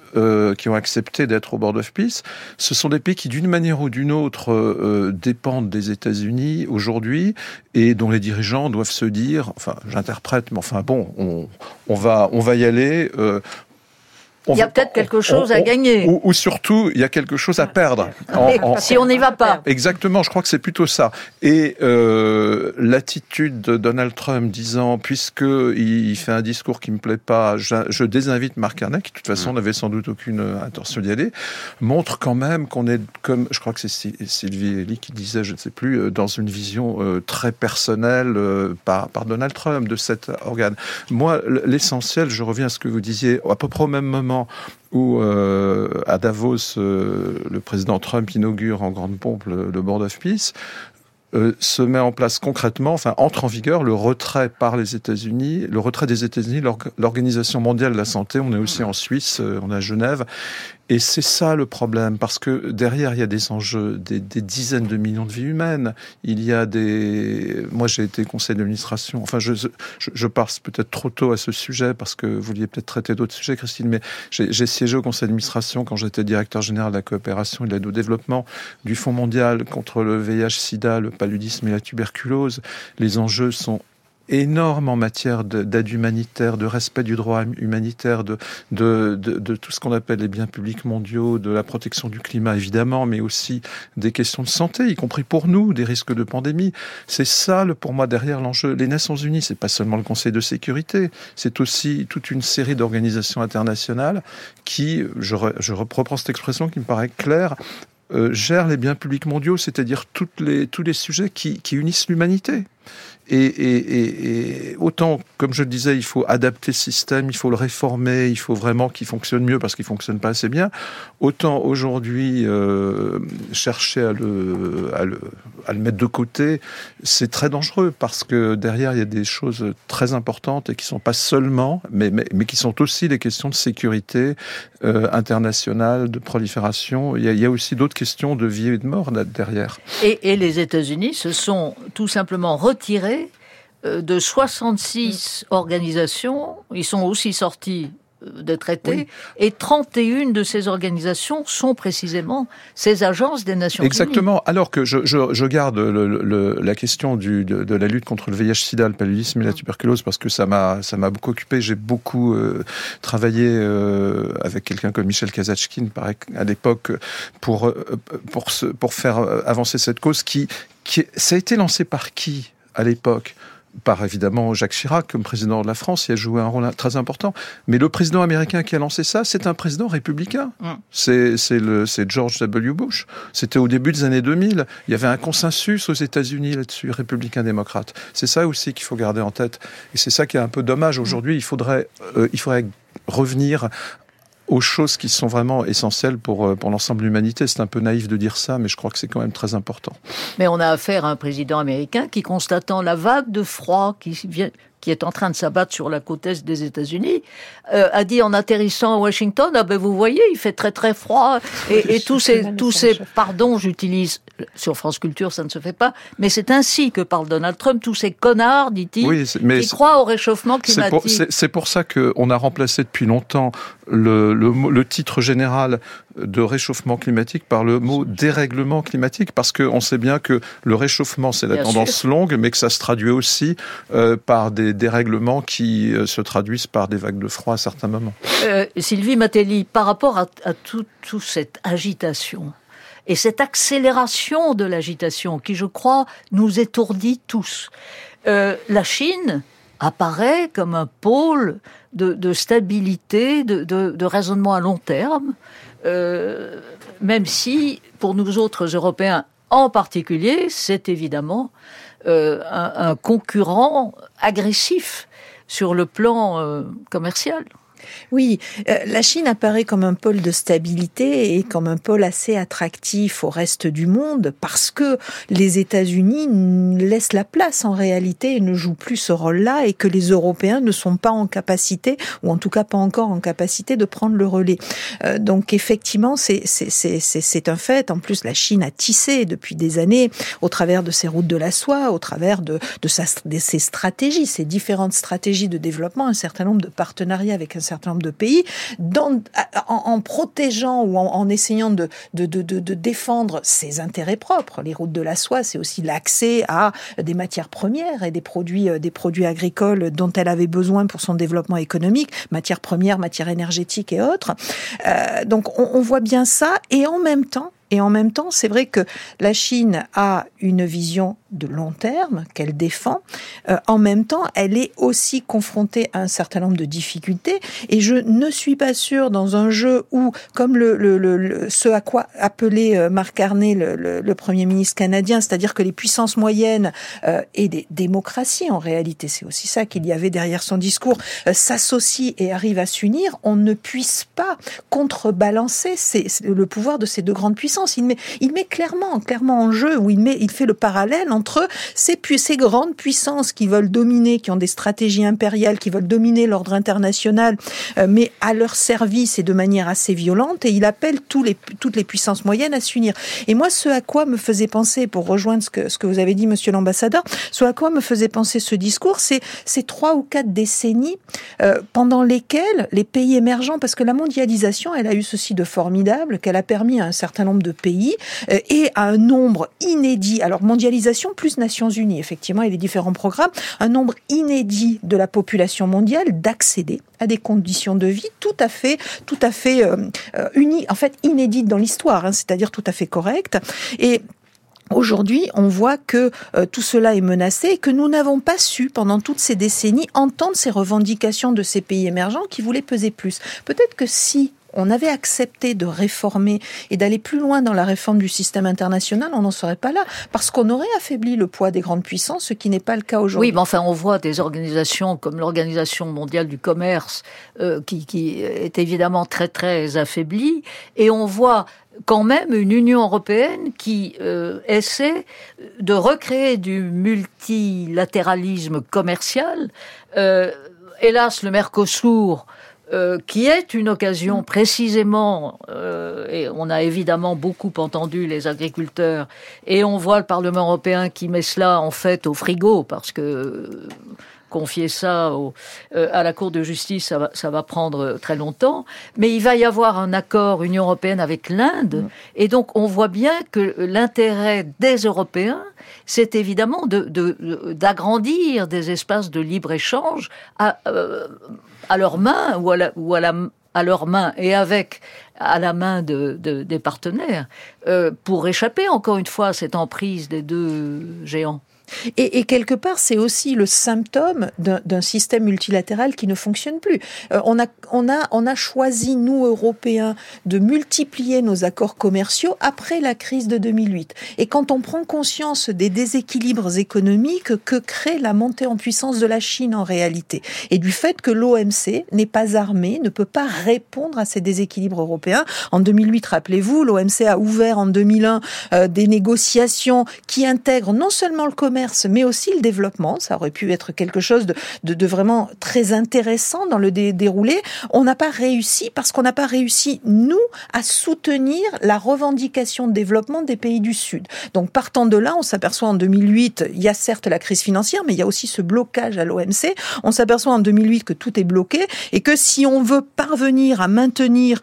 qui ont accepté d'être au Board of Peace, ce sont des pays qui, d'une manière ou d'une autre, dépendent des États-Unis aujourd'hui et dont les dirigeants doivent se dire, enfin, j'interprète, mais enfin bon, on va y aller. Il y a peut-être quelque chose à gagner. Ou surtout, il y a quelque chose à perdre. Si on n'y va pas. Exactement, je crois que c'est plutôt ça. Et l'attitude de Donald Trump disant, puisqu'il fait un discours qui me plaît pas, je désinvite Mark Carney, qui de toute façon n'avait sans doute aucune intention d'y aller, montre quand même qu'on est, comme je crois que c'est Sylvie Elie qui disait, je ne sais plus, dans une vision très personnelle par Donald Trump de cet organe. Moi, l'essentiel, je reviens à ce que vous disiez, à peu près au même moment où à Davos, le président Trump inaugure en grande pompe le Board of Peace, se met en place concrètement, enfin entre en vigueur le retrait par les États-Unis, le retrait des États-Unis, l'Organisation mondiale de la santé. On est aussi en Suisse, on est à Genève. Et c'est ça le problème, parce que derrière, il y a des enjeux, des dizaines de millions de vies humaines. Il y a moi, j'ai été conseiller d'administration. Enfin, je passe peut-être trop tôt à ce sujet, parce que vous vouliez peut-être traiter d'autres sujets, Christine, mais j'ai siégé au conseil d'administration quand j'étais directeur général de la coopération et de l'aide au développement du Fonds mondial contre le VIH-Sida, le paludisme et la tuberculose. Les enjeux sont énorme en matière d'aide humanitaire, de respect du droit humanitaire, de tout ce qu'on appelle les biens publics mondiaux, de la protection du climat évidemment, mais aussi des questions de santé, y compris pour nous, des risques de pandémie. C'est ça, pour moi, derrière l'enjeu. Les Nations Unies, c'est pas seulement le Conseil de sécurité, c'est aussi toute une série d'organisations internationales qui, je reprends cette expression qui me paraît claire, gèrent les biens publics mondiaux, c'est-à-dire tous les sujets qui unissent l'humanité. Et autant, comme je le disais, il faut adapter le système, il faut le réformer, il faut vraiment qu'il fonctionne mieux parce qu'il fonctionne pas assez bien. Autant aujourd'hui chercher à le mettre de côté, c'est très dangereux parce que derrière il y a des choses très importantes et qui sont pas seulement, mais qui sont aussi des questions de sécurité internationale, de prolifération. Il y a aussi d'autres questions de vie et de mort derrière. Et les États-Unis se sont tout simplement retirés de 66 organisations. Ils sont aussi sortis des traités, oui. Et 31 de ces organisations sont précisément ces agences des Nations Unies. Exactement. Alors que je garde la question de la lutte contre le VIH-Sida, le paludisme et la tuberculose parce que ça m'a beaucoup occupé. J'ai beaucoup travaillé avec quelqu'un comme Michel Kazatchkine à l'époque pour faire avancer cette cause ça a été lancé par qui à l'époque? Par évidemment Jacques Chirac comme président de la France, il a joué un rôle très important. Mais le président américain qui a lancé ça, c'est un président républicain. C'est George W. Bush. C'était au début des années 2000. Il y avait un consensus aux États-Unis là-dessus, républicain-démocrate. C'est ça aussi qu'il faut garder en tête. Et c'est ça qui est un peu dommage aujourd'hui. Il faudrait revenir aux choses qui sont vraiment essentielles pour l'ensemble de l'humanité. C'est un peu naïf de dire ça, mais je crois que c'est quand même très important. Mais on a affaire à un président américain qui, constatant la vague de froid qui est en train de s'abattre sur la côte est des États-Unis, a dit en atterrissant à Washington, vous voyez, il fait très très froid. Et tous ces pardon, j'utilise, sur France Culture, ça ne se fait pas, mais c'est ainsi que parle Donald Trump, tous ces connards, dit-il, qui croient au réchauffement climatique. C'est pour ça qu'on a remplacé depuis longtemps le titre général de réchauffement climatique par le mot dérèglement climatique, parce qu'on sait bien que le réchauffement, c'est la tendance longue, mais que ça se traduit aussi par des dérèglements qui se traduisent par des vagues de froid à certains moments. Sylvie Matelli, par rapport à toute cette agitation et cette accélération de l'agitation qui, je crois, nous étourdit tous, la Chine apparaît comme un pôle de stabilité, de raisonnement à long terme, même si, pour nous autres Européens en particulier, c'est évidemment un concurrent agressif sur le plan commercial. Oui, la Chine apparaît comme un pôle de stabilité et comme un pôle assez attractif au reste du monde parce que les États-Unis laissent la place en réalité et ne jouent plus ce rôle-là et que les Européens ne sont pas en capacité, ou en tout cas pas encore en capacité de prendre le relais. Donc effectivement, c'est un fait. En plus, la Chine a tissé depuis des années au travers de ses routes de la soie, au travers de ses stratégies, ses différentes stratégies de développement, un certain nombre de partenariats avec un certain nombre de pays, en protégeant ou en essayant de défendre ses intérêts propres. Les routes de la soie, c'est aussi l'accès à des matières premières et des produits agricoles dont elle avait besoin pour son développement économique, matières premières, matières énergétiques et autres. Donc on voit bien ça, et en même temps, c'est vrai que la Chine a une vision de long terme qu'elle défend. En même temps, elle est aussi confrontée à un certain nombre de difficultés. Et je ne suis pas sûre, dans un jeu où, comme ce à quoi appelait Mark Carney, le Premier ministre canadien, c'est-à-dire que les puissances moyennes et des démocraties, en réalité, c'est aussi ça qu'il y avait derrière son discours, s'associent et arrivent à s'unir, on ne puisse pas contrebalancer le pouvoir de ces deux grandes puissances. Il met clairement en jeu, où il fait le parallèle entre ces grandes puissances qui veulent dominer, qui ont des stratégies impériales, qui veulent dominer l'ordre international, mais à leur service et de manière assez violente, et il appelle toutes les puissances moyennes à s'unir. Et moi, ce à quoi me faisait penser, pour rejoindre ce que vous avez dit, monsieur l'ambassadeur, ce à quoi me faisait penser ce discours, c'est ces 3 ou 4 décennies pendant lesquelles les pays émergents, parce que la mondialisation, elle a eu ceci de formidable, qu'elle a permis à un certain nombre de pays et à un nombre inédit, alors mondialisation plus Nations Unies, effectivement, et les différents programmes, un nombre inédit de la population mondiale d'accéder à des conditions de vie tout à fait unies, en fait inédites dans l'histoire, c'est-à-dire tout à fait correctes. Et aujourd'hui, on voit que tout cela est menacé et que nous n'avons pas su, pendant toutes ces décennies, entendre ces revendications de ces pays émergents qui voulaient peser plus. Peut-être que si on avait accepté de réformer et d'aller plus loin dans la réforme du système international, on n'en serait pas là, parce qu'on aurait affaibli le poids des grandes puissances, ce qui n'est pas le cas aujourd'hui. Oui, mais enfin, on voit des organisations comme l'Organisation mondiale du commerce qui est évidemment très très affaiblie, et on voit quand même une Union européenne qui essaie de recréer du multilatéralisme commercial. Hélas, le Mercosur, qui est une occasion précisément, et on a évidemment beaucoup entendu les agriculteurs, et on voit le Parlement européen qui met cela en fait au frigo, parce que confier ça à la Cour de justice, ça va prendre très longtemps, mais il va y avoir un accord Union européenne avec l'Inde, et donc on voit bien que l'intérêt des Européens, c'est évidemment d'agrandir des espaces de libre-échange à leurs mains ou à leurs mains et à la main des partenaires pour échapper encore une fois à cette emprise des deux géants. Et quelque part, c'est aussi le symptôme d'un système multilatéral qui ne fonctionne plus. On a choisi, nous, Européens, de multiplier nos accords commerciaux après la crise de 2008. Et quand on prend conscience des déséquilibres économiques que crée la montée en puissance de la Chine en réalité, et du fait que l'OMC n'est pas armée, ne peut pas répondre à ces déséquilibres européens. En 2008, rappelez-vous, l'OMC a ouvert en 2001 des négociations qui intègrent non seulement le commerce, mais aussi le développement. Ça aurait pu être quelque chose de vraiment très intéressant dans le déroulé. On n'a pas réussi parce qu'on n'a pas réussi, nous, à soutenir la revendication de développement des pays du Sud. Donc, partant de là, on s'aperçoit en 2008, il y a certes la crise financière, mais il y a aussi ce blocage à l'OMC. On s'aperçoit en 2008 que tout est bloqué et que si on veut parvenir à maintenir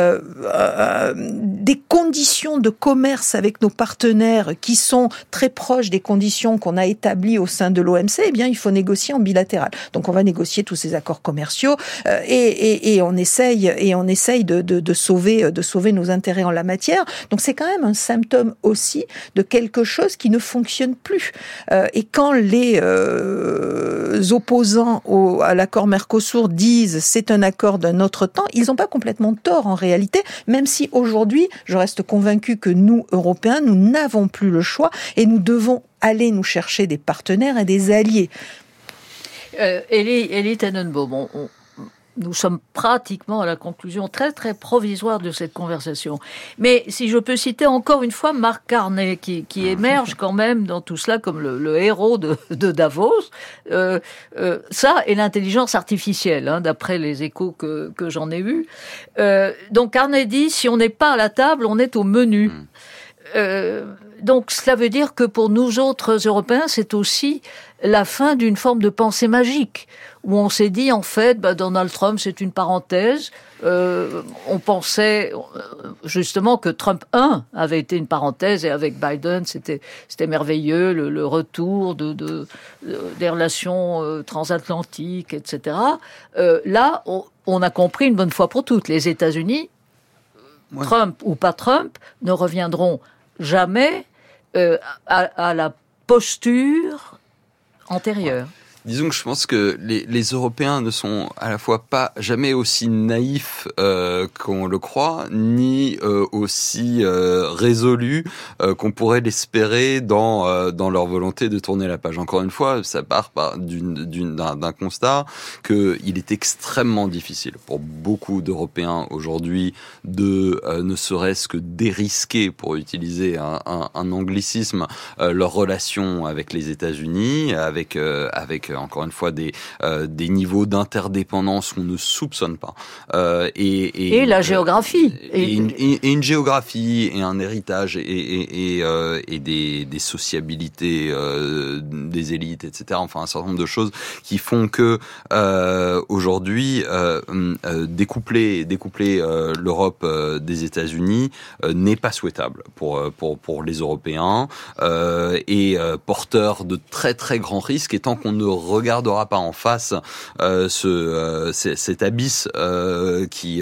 des conditions de commerce avec nos partenaires qui sont très proches des conditions qu'on a établies au sein de l'OMC, eh bien, il faut négocier en bilatéral. Donc, on va négocier tous ces accords commerciaux et on essaye de sauver nos intérêts en la matière. Donc, c'est quand même un symptôme aussi de quelque chose qui ne fonctionne plus. Et quand les opposants à l'accord Mercosur disent c'est un accord d'un autre temps, ils n'ont pas complètement tort en réalité, même si aujourd'hui, je reste convaincue que nous, Européens, nous n'avons plus le choix et nous devons aller nous chercher des partenaires et des alliés. Elie Tenenbaum, nous sommes pratiquement à la conclusion très très provisoire de cette conversation. Mais si je peux citer encore une fois Mark Carney, qui émerge quand même dans tout cela comme le héros de Davos, ça et l'intelligence artificielle, d'après les échos que j'en ai eus. Donc Carney dit, si on n'est pas à la table, on est au menu. Donc cela veut dire que pour nous autres Européens, c'est aussi la fin d'une forme de pensée magique, où on s'est dit, en fait, Donald Trump, c'est une parenthèse. On pensait justement que Trump 1 avait été une parenthèse, et avec Biden, c'était merveilleux, le retour des relations transatlantiques, etc. Là, on a compris une bonne fois pour toutes, les États-Unis, Trump ou pas Trump, ne reviendront jamais à la posture antérieure. Disons que je pense que les Européens ne sont à la fois pas jamais aussi naïfs qu'on le croit, ni aussi résolus qu'on pourrait l'espérer dans leur volonté de tourner la page. Encore une fois, ça part d'un constat que il est extrêmement difficile pour beaucoup d'Européens aujourd'hui de ne serait-ce que dérisquer, pour utiliser un anglicisme, leur relation avec les États-Unis, avec encore une fois des niveaux d'interdépendance qu'on ne soupçonne pas, et la géographie, et une géographie et un héritage et des sociabilités des élites, etc. Enfin un certain nombre de choses qui font que aujourd'hui découpler l'Europe des États-Unis n'est pas souhaitable pour les Européens, et porteur de très très grands risques, et tant qu'on ne regardera pas en face cet abysse qui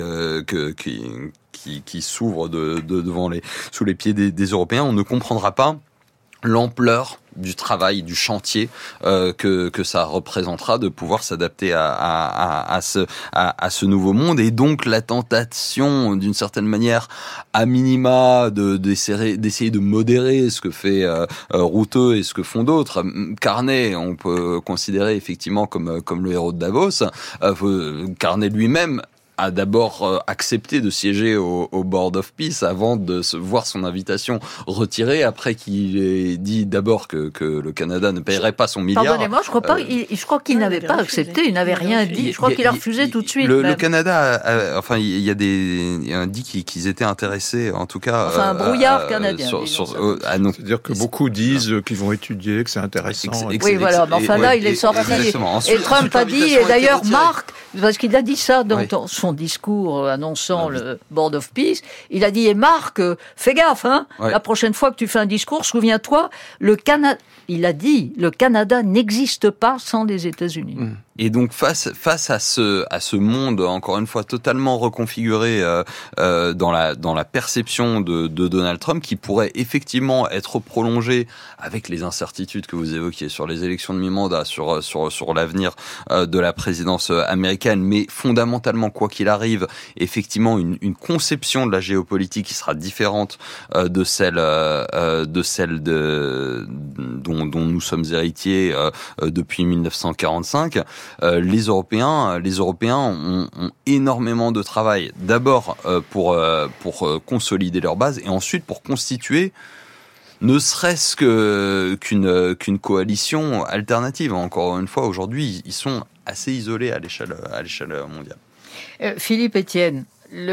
s'ouvre sous les pieds des Européens, on ne comprendra pas l'ampleur du travail, du chantier que ça représentera de pouvoir s'adapter à ce nouveau monde, et donc la tentation d'une certaine manière à minima d'essayer de modérer ce que fait Rutte et ce que font d'autres. Carney, on peut considérer effectivement comme le héros de Davos. Carney lui-même a d'abord accepté de siéger au Board of Peace avant de voir son invitation retirée, après qu'il ait dit d'abord que le Canada ne paierait pas son milliard. Pardonnez-moi, je crois qu'il n'avait pas accepté, il n'avait rien dit. Je crois qu'il a refusé tout de suite. Le Canada, enfin, il y a dit qu'ils étaient intéressés, en tout cas. Enfin, un brouillard canadien. C'est-à-dire que beaucoup disent qu'ils vont étudier, que c'est intéressant. Oui, voilà. Mais enfin, là, il est sorti. Et Trump a dit, et d'ailleurs, Marc, parce qu'il a dit ça dans son discours annonçant le Board of Peace, il a dit, et Marc, fais gaffe, la prochaine fois que tu fais un discours, souviens-toi, il a dit, le Canada n'existe pas sans les États-Unis. Et donc face à ce monde, encore une fois totalement reconfiguré dans la perception de Donald Trump, qui pourrait effectivement être prolongé avec les incertitudes que vous évoquiez sur les élections de mi-mandat, sur l'avenir de la présidence américaine, mais fondamentalement, quoi qu'il arrive, effectivement une conception de la géopolitique qui sera différente de celle dont nous sommes héritiers depuis 1945. Les Européens ont énormément de travail. D'abord pour consolider leur base, et ensuite pour constituer ne serait-ce qu'une coalition alternative. Encore une fois, aujourd'hui, ils sont assez isolés à l'échelle mondiale. Philippe Etienne,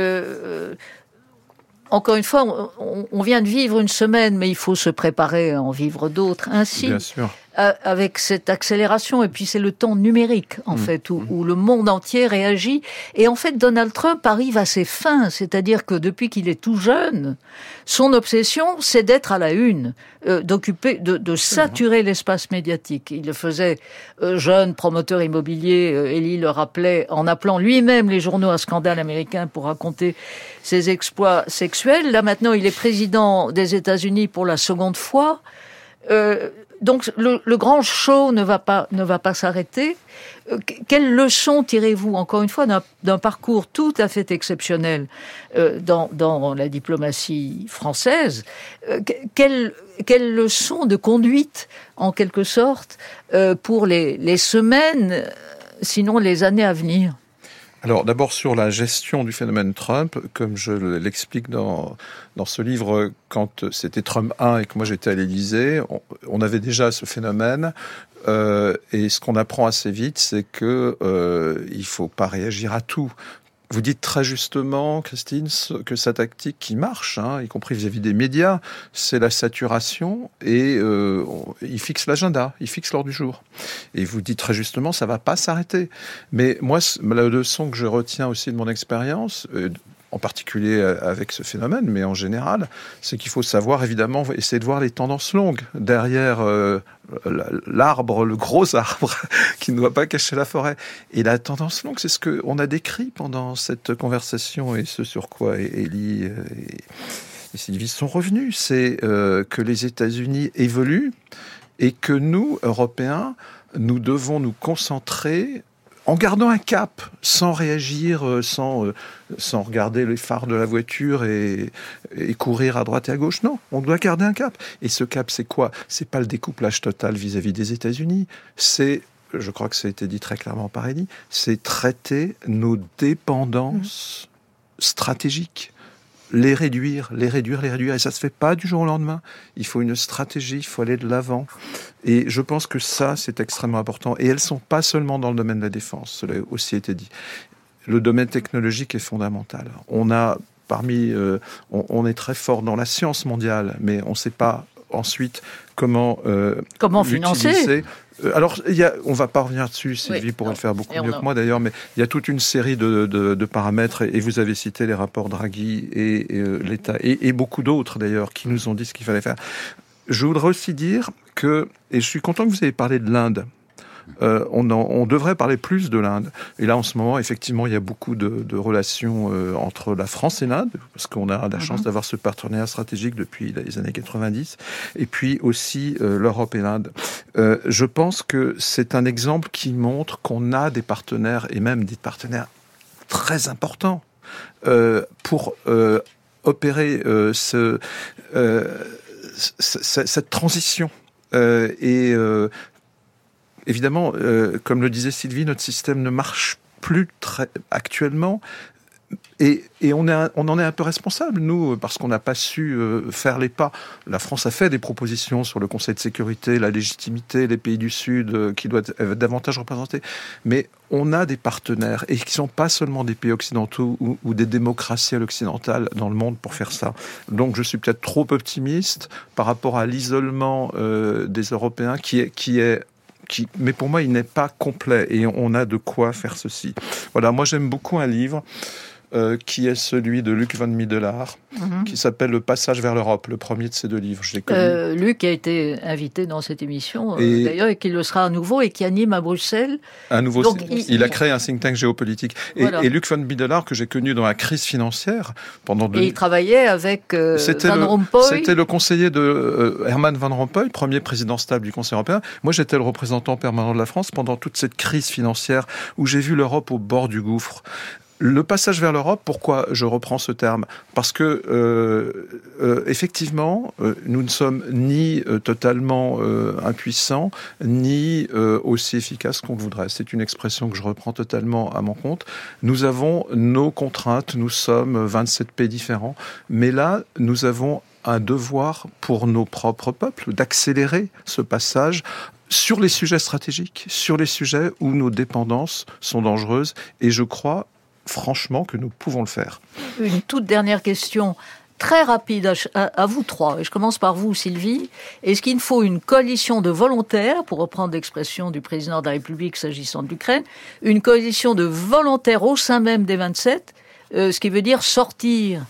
encore une fois, on vient de vivre une semaine, mais il faut se préparer à en vivre d'autres. Ainsi, bien sûr, avec cette accélération, et puis c'est le temps numérique, en fait, où le monde entier réagit. Et en fait, Donald Trump arrive à ses fins, c'est-à-dire que depuis qu'il est tout jeune, son obsession, c'est d'être à la une, de saturer l'espace médiatique. Il le faisait jeune promoteur immobilier, Elie le rappelait, en appelant lui-même les journaux à scandale américain pour raconter ses exploits sexuels. Là, maintenant, il est président des États-Unis pour la seconde fois. Donc le grand show ne va pas s'arrêter. Quelle leçon tirez-vous, encore une fois, d'un parcours tout à fait exceptionnel dans la diplomatie française? Quelle leçon de conduite, en quelque sorte, pour les semaines, sinon les années à venir? Alors d'abord sur la gestion du phénomène Trump, comme je l'explique dans ce livre, quand c'était Trump 1 et que moi j'étais à l'Élysée, on avait déjà ce phénomène, et ce qu'on apprend assez vite, c'est que il faut pas réagir à tout. Vous dites très justement, Christine, que sa tactique qui marche, y compris vis-à-vis des médias, c'est la saturation et il fixe l'agenda, il fixe l'ordre du jour. Et vous dites très justement, ça va pas s'arrêter. Mais moi, la leçon que je retiens aussi de mon expérience, en particulier avec ce phénomène, mais en général, c'est qu'il faut savoir, évidemment, essayer de voir les tendances longues derrière l'arbre, le gros arbre qui ne doit pas cacher la forêt. Et la tendance longue, c'est ce qu'on a décrit pendant cette conversation et ce sur quoi Élie et Sylvie sont revenus. C'est que les États-Unis évoluent et que nous, Européens, nous devons nous concentrer en gardant un cap, sans réagir, sans regarder les phares de la voiture et courir à droite et à gauche. Non, on doit garder un cap. Et ce cap, c'est quoi ? C'est pas le découplage total vis-à-vis des États-Unis. C'est, je crois que ça a été dit très clairement par Élie, c'est traiter nos dépendances stratégiques. Les réduire. Et ça se fait pas du jour au lendemain. Il faut une stratégie, il faut aller de l'avant. Et je pense que ça, c'est extrêmement important. Et elles sont pas seulement dans le domaine de la défense, cela a aussi été dit. Le domaine technologique est fondamental. On a on est très fort dans la science mondiale, mais on sait pas ensuite comment financer. Alors, on va pas revenir dessus, Sylvie pourrait le faire beaucoup mieux que moi d'ailleurs, mais il y a toute une série de paramètres, et vous avez cité les rapports Draghi et l'État, et beaucoup d'autres d'ailleurs, qui nous ont dit ce qu'il fallait faire. Je voudrais aussi dire et je suis content que vous ayez parlé de l'Inde. On devrait parler plus de l'Inde. Et là, en ce moment, effectivement, il y a beaucoup de relations entre la France et l'Inde, parce qu'on a la chance d'avoir ce partenariat stratégique depuis les années 90, et puis aussi l'Europe et l'Inde. Je pense que c'est un exemple qui montre qu'on a des partenaires, et même des partenaires très importants, pour opérer cette transition. Évidemment, comme le disait Sylvie, notre système ne marche plus actuellement. Et on en est un peu responsable, nous, parce qu'on n'a pas su faire les pas. La France a fait des propositions sur le Conseil de sécurité, la légitimité, les pays du Sud qui doivent être davantage représentés. Mais on a des partenaires, et qui ne sont pas seulement des pays occidentaux ou des démocraties occidentales dans le monde pour faire ça. Donc je suis peut-être trop optimiste par rapport à l'isolement des Européens mais pour moi, il n'est pas complet, et on a de quoi faire ceci. Voilà, moi j'aime beaucoup un livre qui est celui de Luc Van Middelaar, qui s'appelle Le Passage vers l'Europe, le premier de ces deux livres. Je l'ai connu. Luc a été invité dans cette émission, d'ailleurs, et qui le sera à nouveau, et qui anime à Bruxelles. Donc, il a créé un think tank géopolitique. Et Luc Van Middelaar, que j'ai connu dans la crise financière, Et il travaillait avec Van Rompuy. C'était le conseiller de Herman Van Rompuy, premier président stable du Conseil européen. Moi, j'étais le représentant permanent de la France pendant toute cette crise financière, où j'ai vu l'Europe au bord du gouffre. Le passage vers l'Europe, pourquoi je reprends ce terme ? Parce que, effectivement, nous ne sommes ni totalement impuissants, ni aussi efficaces qu'on le voudrait. C'est une expression que je reprends totalement à mon compte. Nous avons nos contraintes, nous sommes 27 pays différents, mais là, nous avons un devoir pour nos propres peuples d'accélérer ce passage sur les sujets stratégiques, sur les sujets où nos dépendances sont dangereuses, et je crois franchement que nous pouvons le faire. Une toute dernière question très rapide à vous trois, et je commence par vous, Sylvie. Est-ce qu'il faut une coalition de volontaires, pour reprendre l'expression du président de la République s'agissant de l'Ukraine, une coalition de volontaires au sein même des 27, ce qui veut dire sortir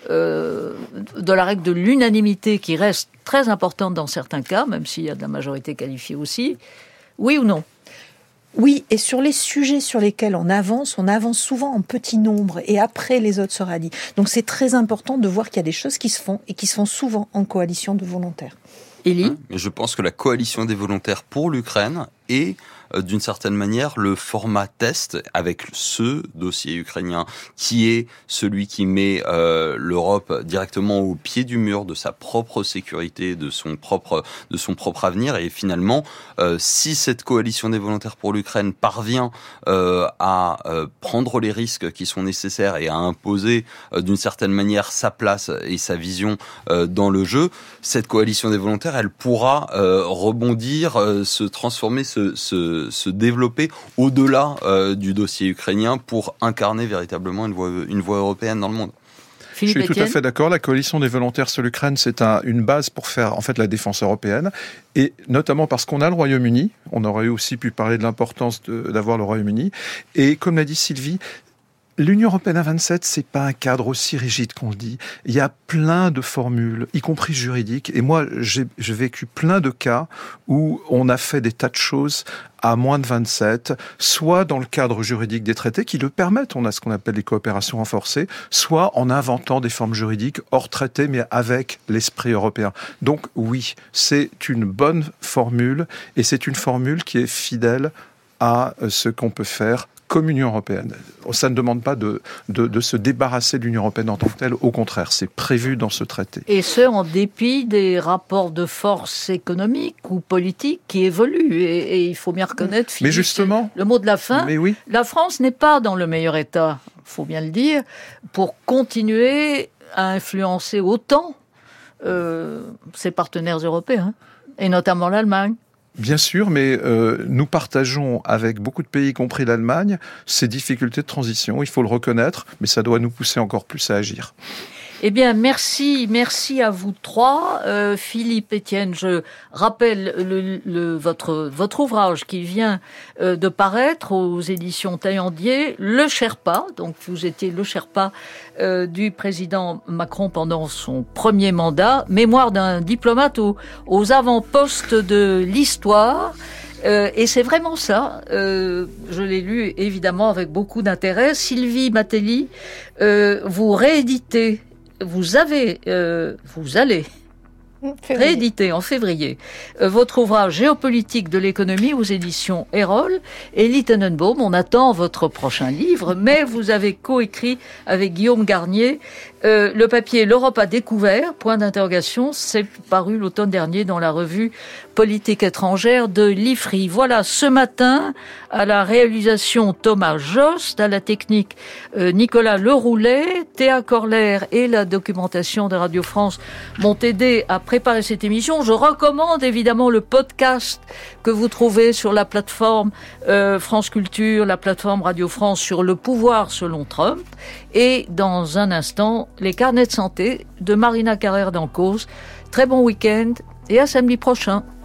de la règle de l'unanimité qui reste très importante dans certains cas, même s'il y a de la majorité qualifiée aussi, oui ou non ? Oui, et sur les sujets sur lesquels on avance souvent en petit nombre, et après les autres se rallient. Donc c'est très important de voir qu'il y a des choses qui se font, et qui se font souvent en coalition de volontaires. Élie ? Je pense que la coalition des volontaires pour l'Ukraine est d'une certaine manière le format test avec ce dossier ukrainien qui est celui qui met l'Europe directement au pied du mur de sa propre sécurité, de son propre avenir. Et finalement, si cette coalition des volontaires pour l'Ukraine parvient à prendre les risques qui sont nécessaires et à imposer d'une certaine manière sa place et sa vision dans le jeu, cette coalition des volontaires, elle pourra rebondir, se transformer, se se développer au-delà du dossier ukrainien pour incarner véritablement une voie européenne dans le monde. Je suis tout à fait d'accord. La coalition des volontaires sur l'Ukraine, c'est une base pour faire en fait la défense européenne, et notamment parce qu'on a le Royaume-Uni. On aurait aussi pu parler de l'importance d'avoir le Royaume-Uni. Et comme l'a dit Sylvie, l'Union européenne à 27, c'est pas un cadre aussi rigide qu'on le dit. Il y a plein de formules, y compris juridiques. Et moi, j'ai vécu plein de cas où on a fait des tas de choses à moins de 27, soit dans le cadre juridique des traités qui le permettent, on a ce qu'on appelle les coopérations renforcées, soit en inventant des formes juridiques hors traité, mais avec l'esprit européen. Donc oui, c'est une bonne formule, et c'est une formule qui est fidèle à ce qu'on peut faire comme Union européenne. Ça ne demande pas de se débarrasser de l'Union européenne en tant que telle. Au contraire, c'est prévu dans ce traité. Et ce, en dépit des rapports de force économiques ou politiques qui évoluent. Et il faut bien reconnaître, Philippe, mais justement, le mot de la fin, mais oui. La France n'est pas dans le meilleur état, il faut bien le dire, pour continuer à influencer autant ses partenaires européens, et notamment l'Allemagne. Bien sûr, mais nous partageons avec beaucoup de pays, y compris l'Allemagne, ces difficultés de transition. Il faut le reconnaître, mais ça doit nous pousser encore plus à agir. Eh bien, merci à vous trois. Philippe, Étienne, je rappelle votre ouvrage qui vient de paraître aux éditions Taillandier, Le Sherpa. Donc, vous étiez le Sherpa du président Macron pendant son premier mandat. Mémoire d'un diplomate aux avant-postes de l'histoire. Et c'est vraiment ça. Je l'ai lu évidemment avec beaucoup d'intérêt. Sylvie Matelli, vous rééditez. Vous allez rééditer en février votre ouvrage Géopolitique de l'économie aux éditions Erol. Elie Tenenbaum, on attend votre prochain livre, mais vous avez coécrit avec Guillaume Garnier le papier L'Europe à découvert, point d'interrogation, c'est paru l'automne dernier dans la revue Politique étrangère de l'IFRI. Voilà, ce matin, à la réalisation Thomas Jost, à la technique Nicolas Leroulet, Théa Corler et la documentation de Radio France m'ont aidé à préparer cette émission. Je recommande évidemment le podcast que vous trouvez sur la plateforme France Culture, la plateforme Radio France sur le pouvoir selon Trump. Et dans un instant, les carnets de santé de Marina Carrère d'Encausse. Très bon week-end et à samedi prochain.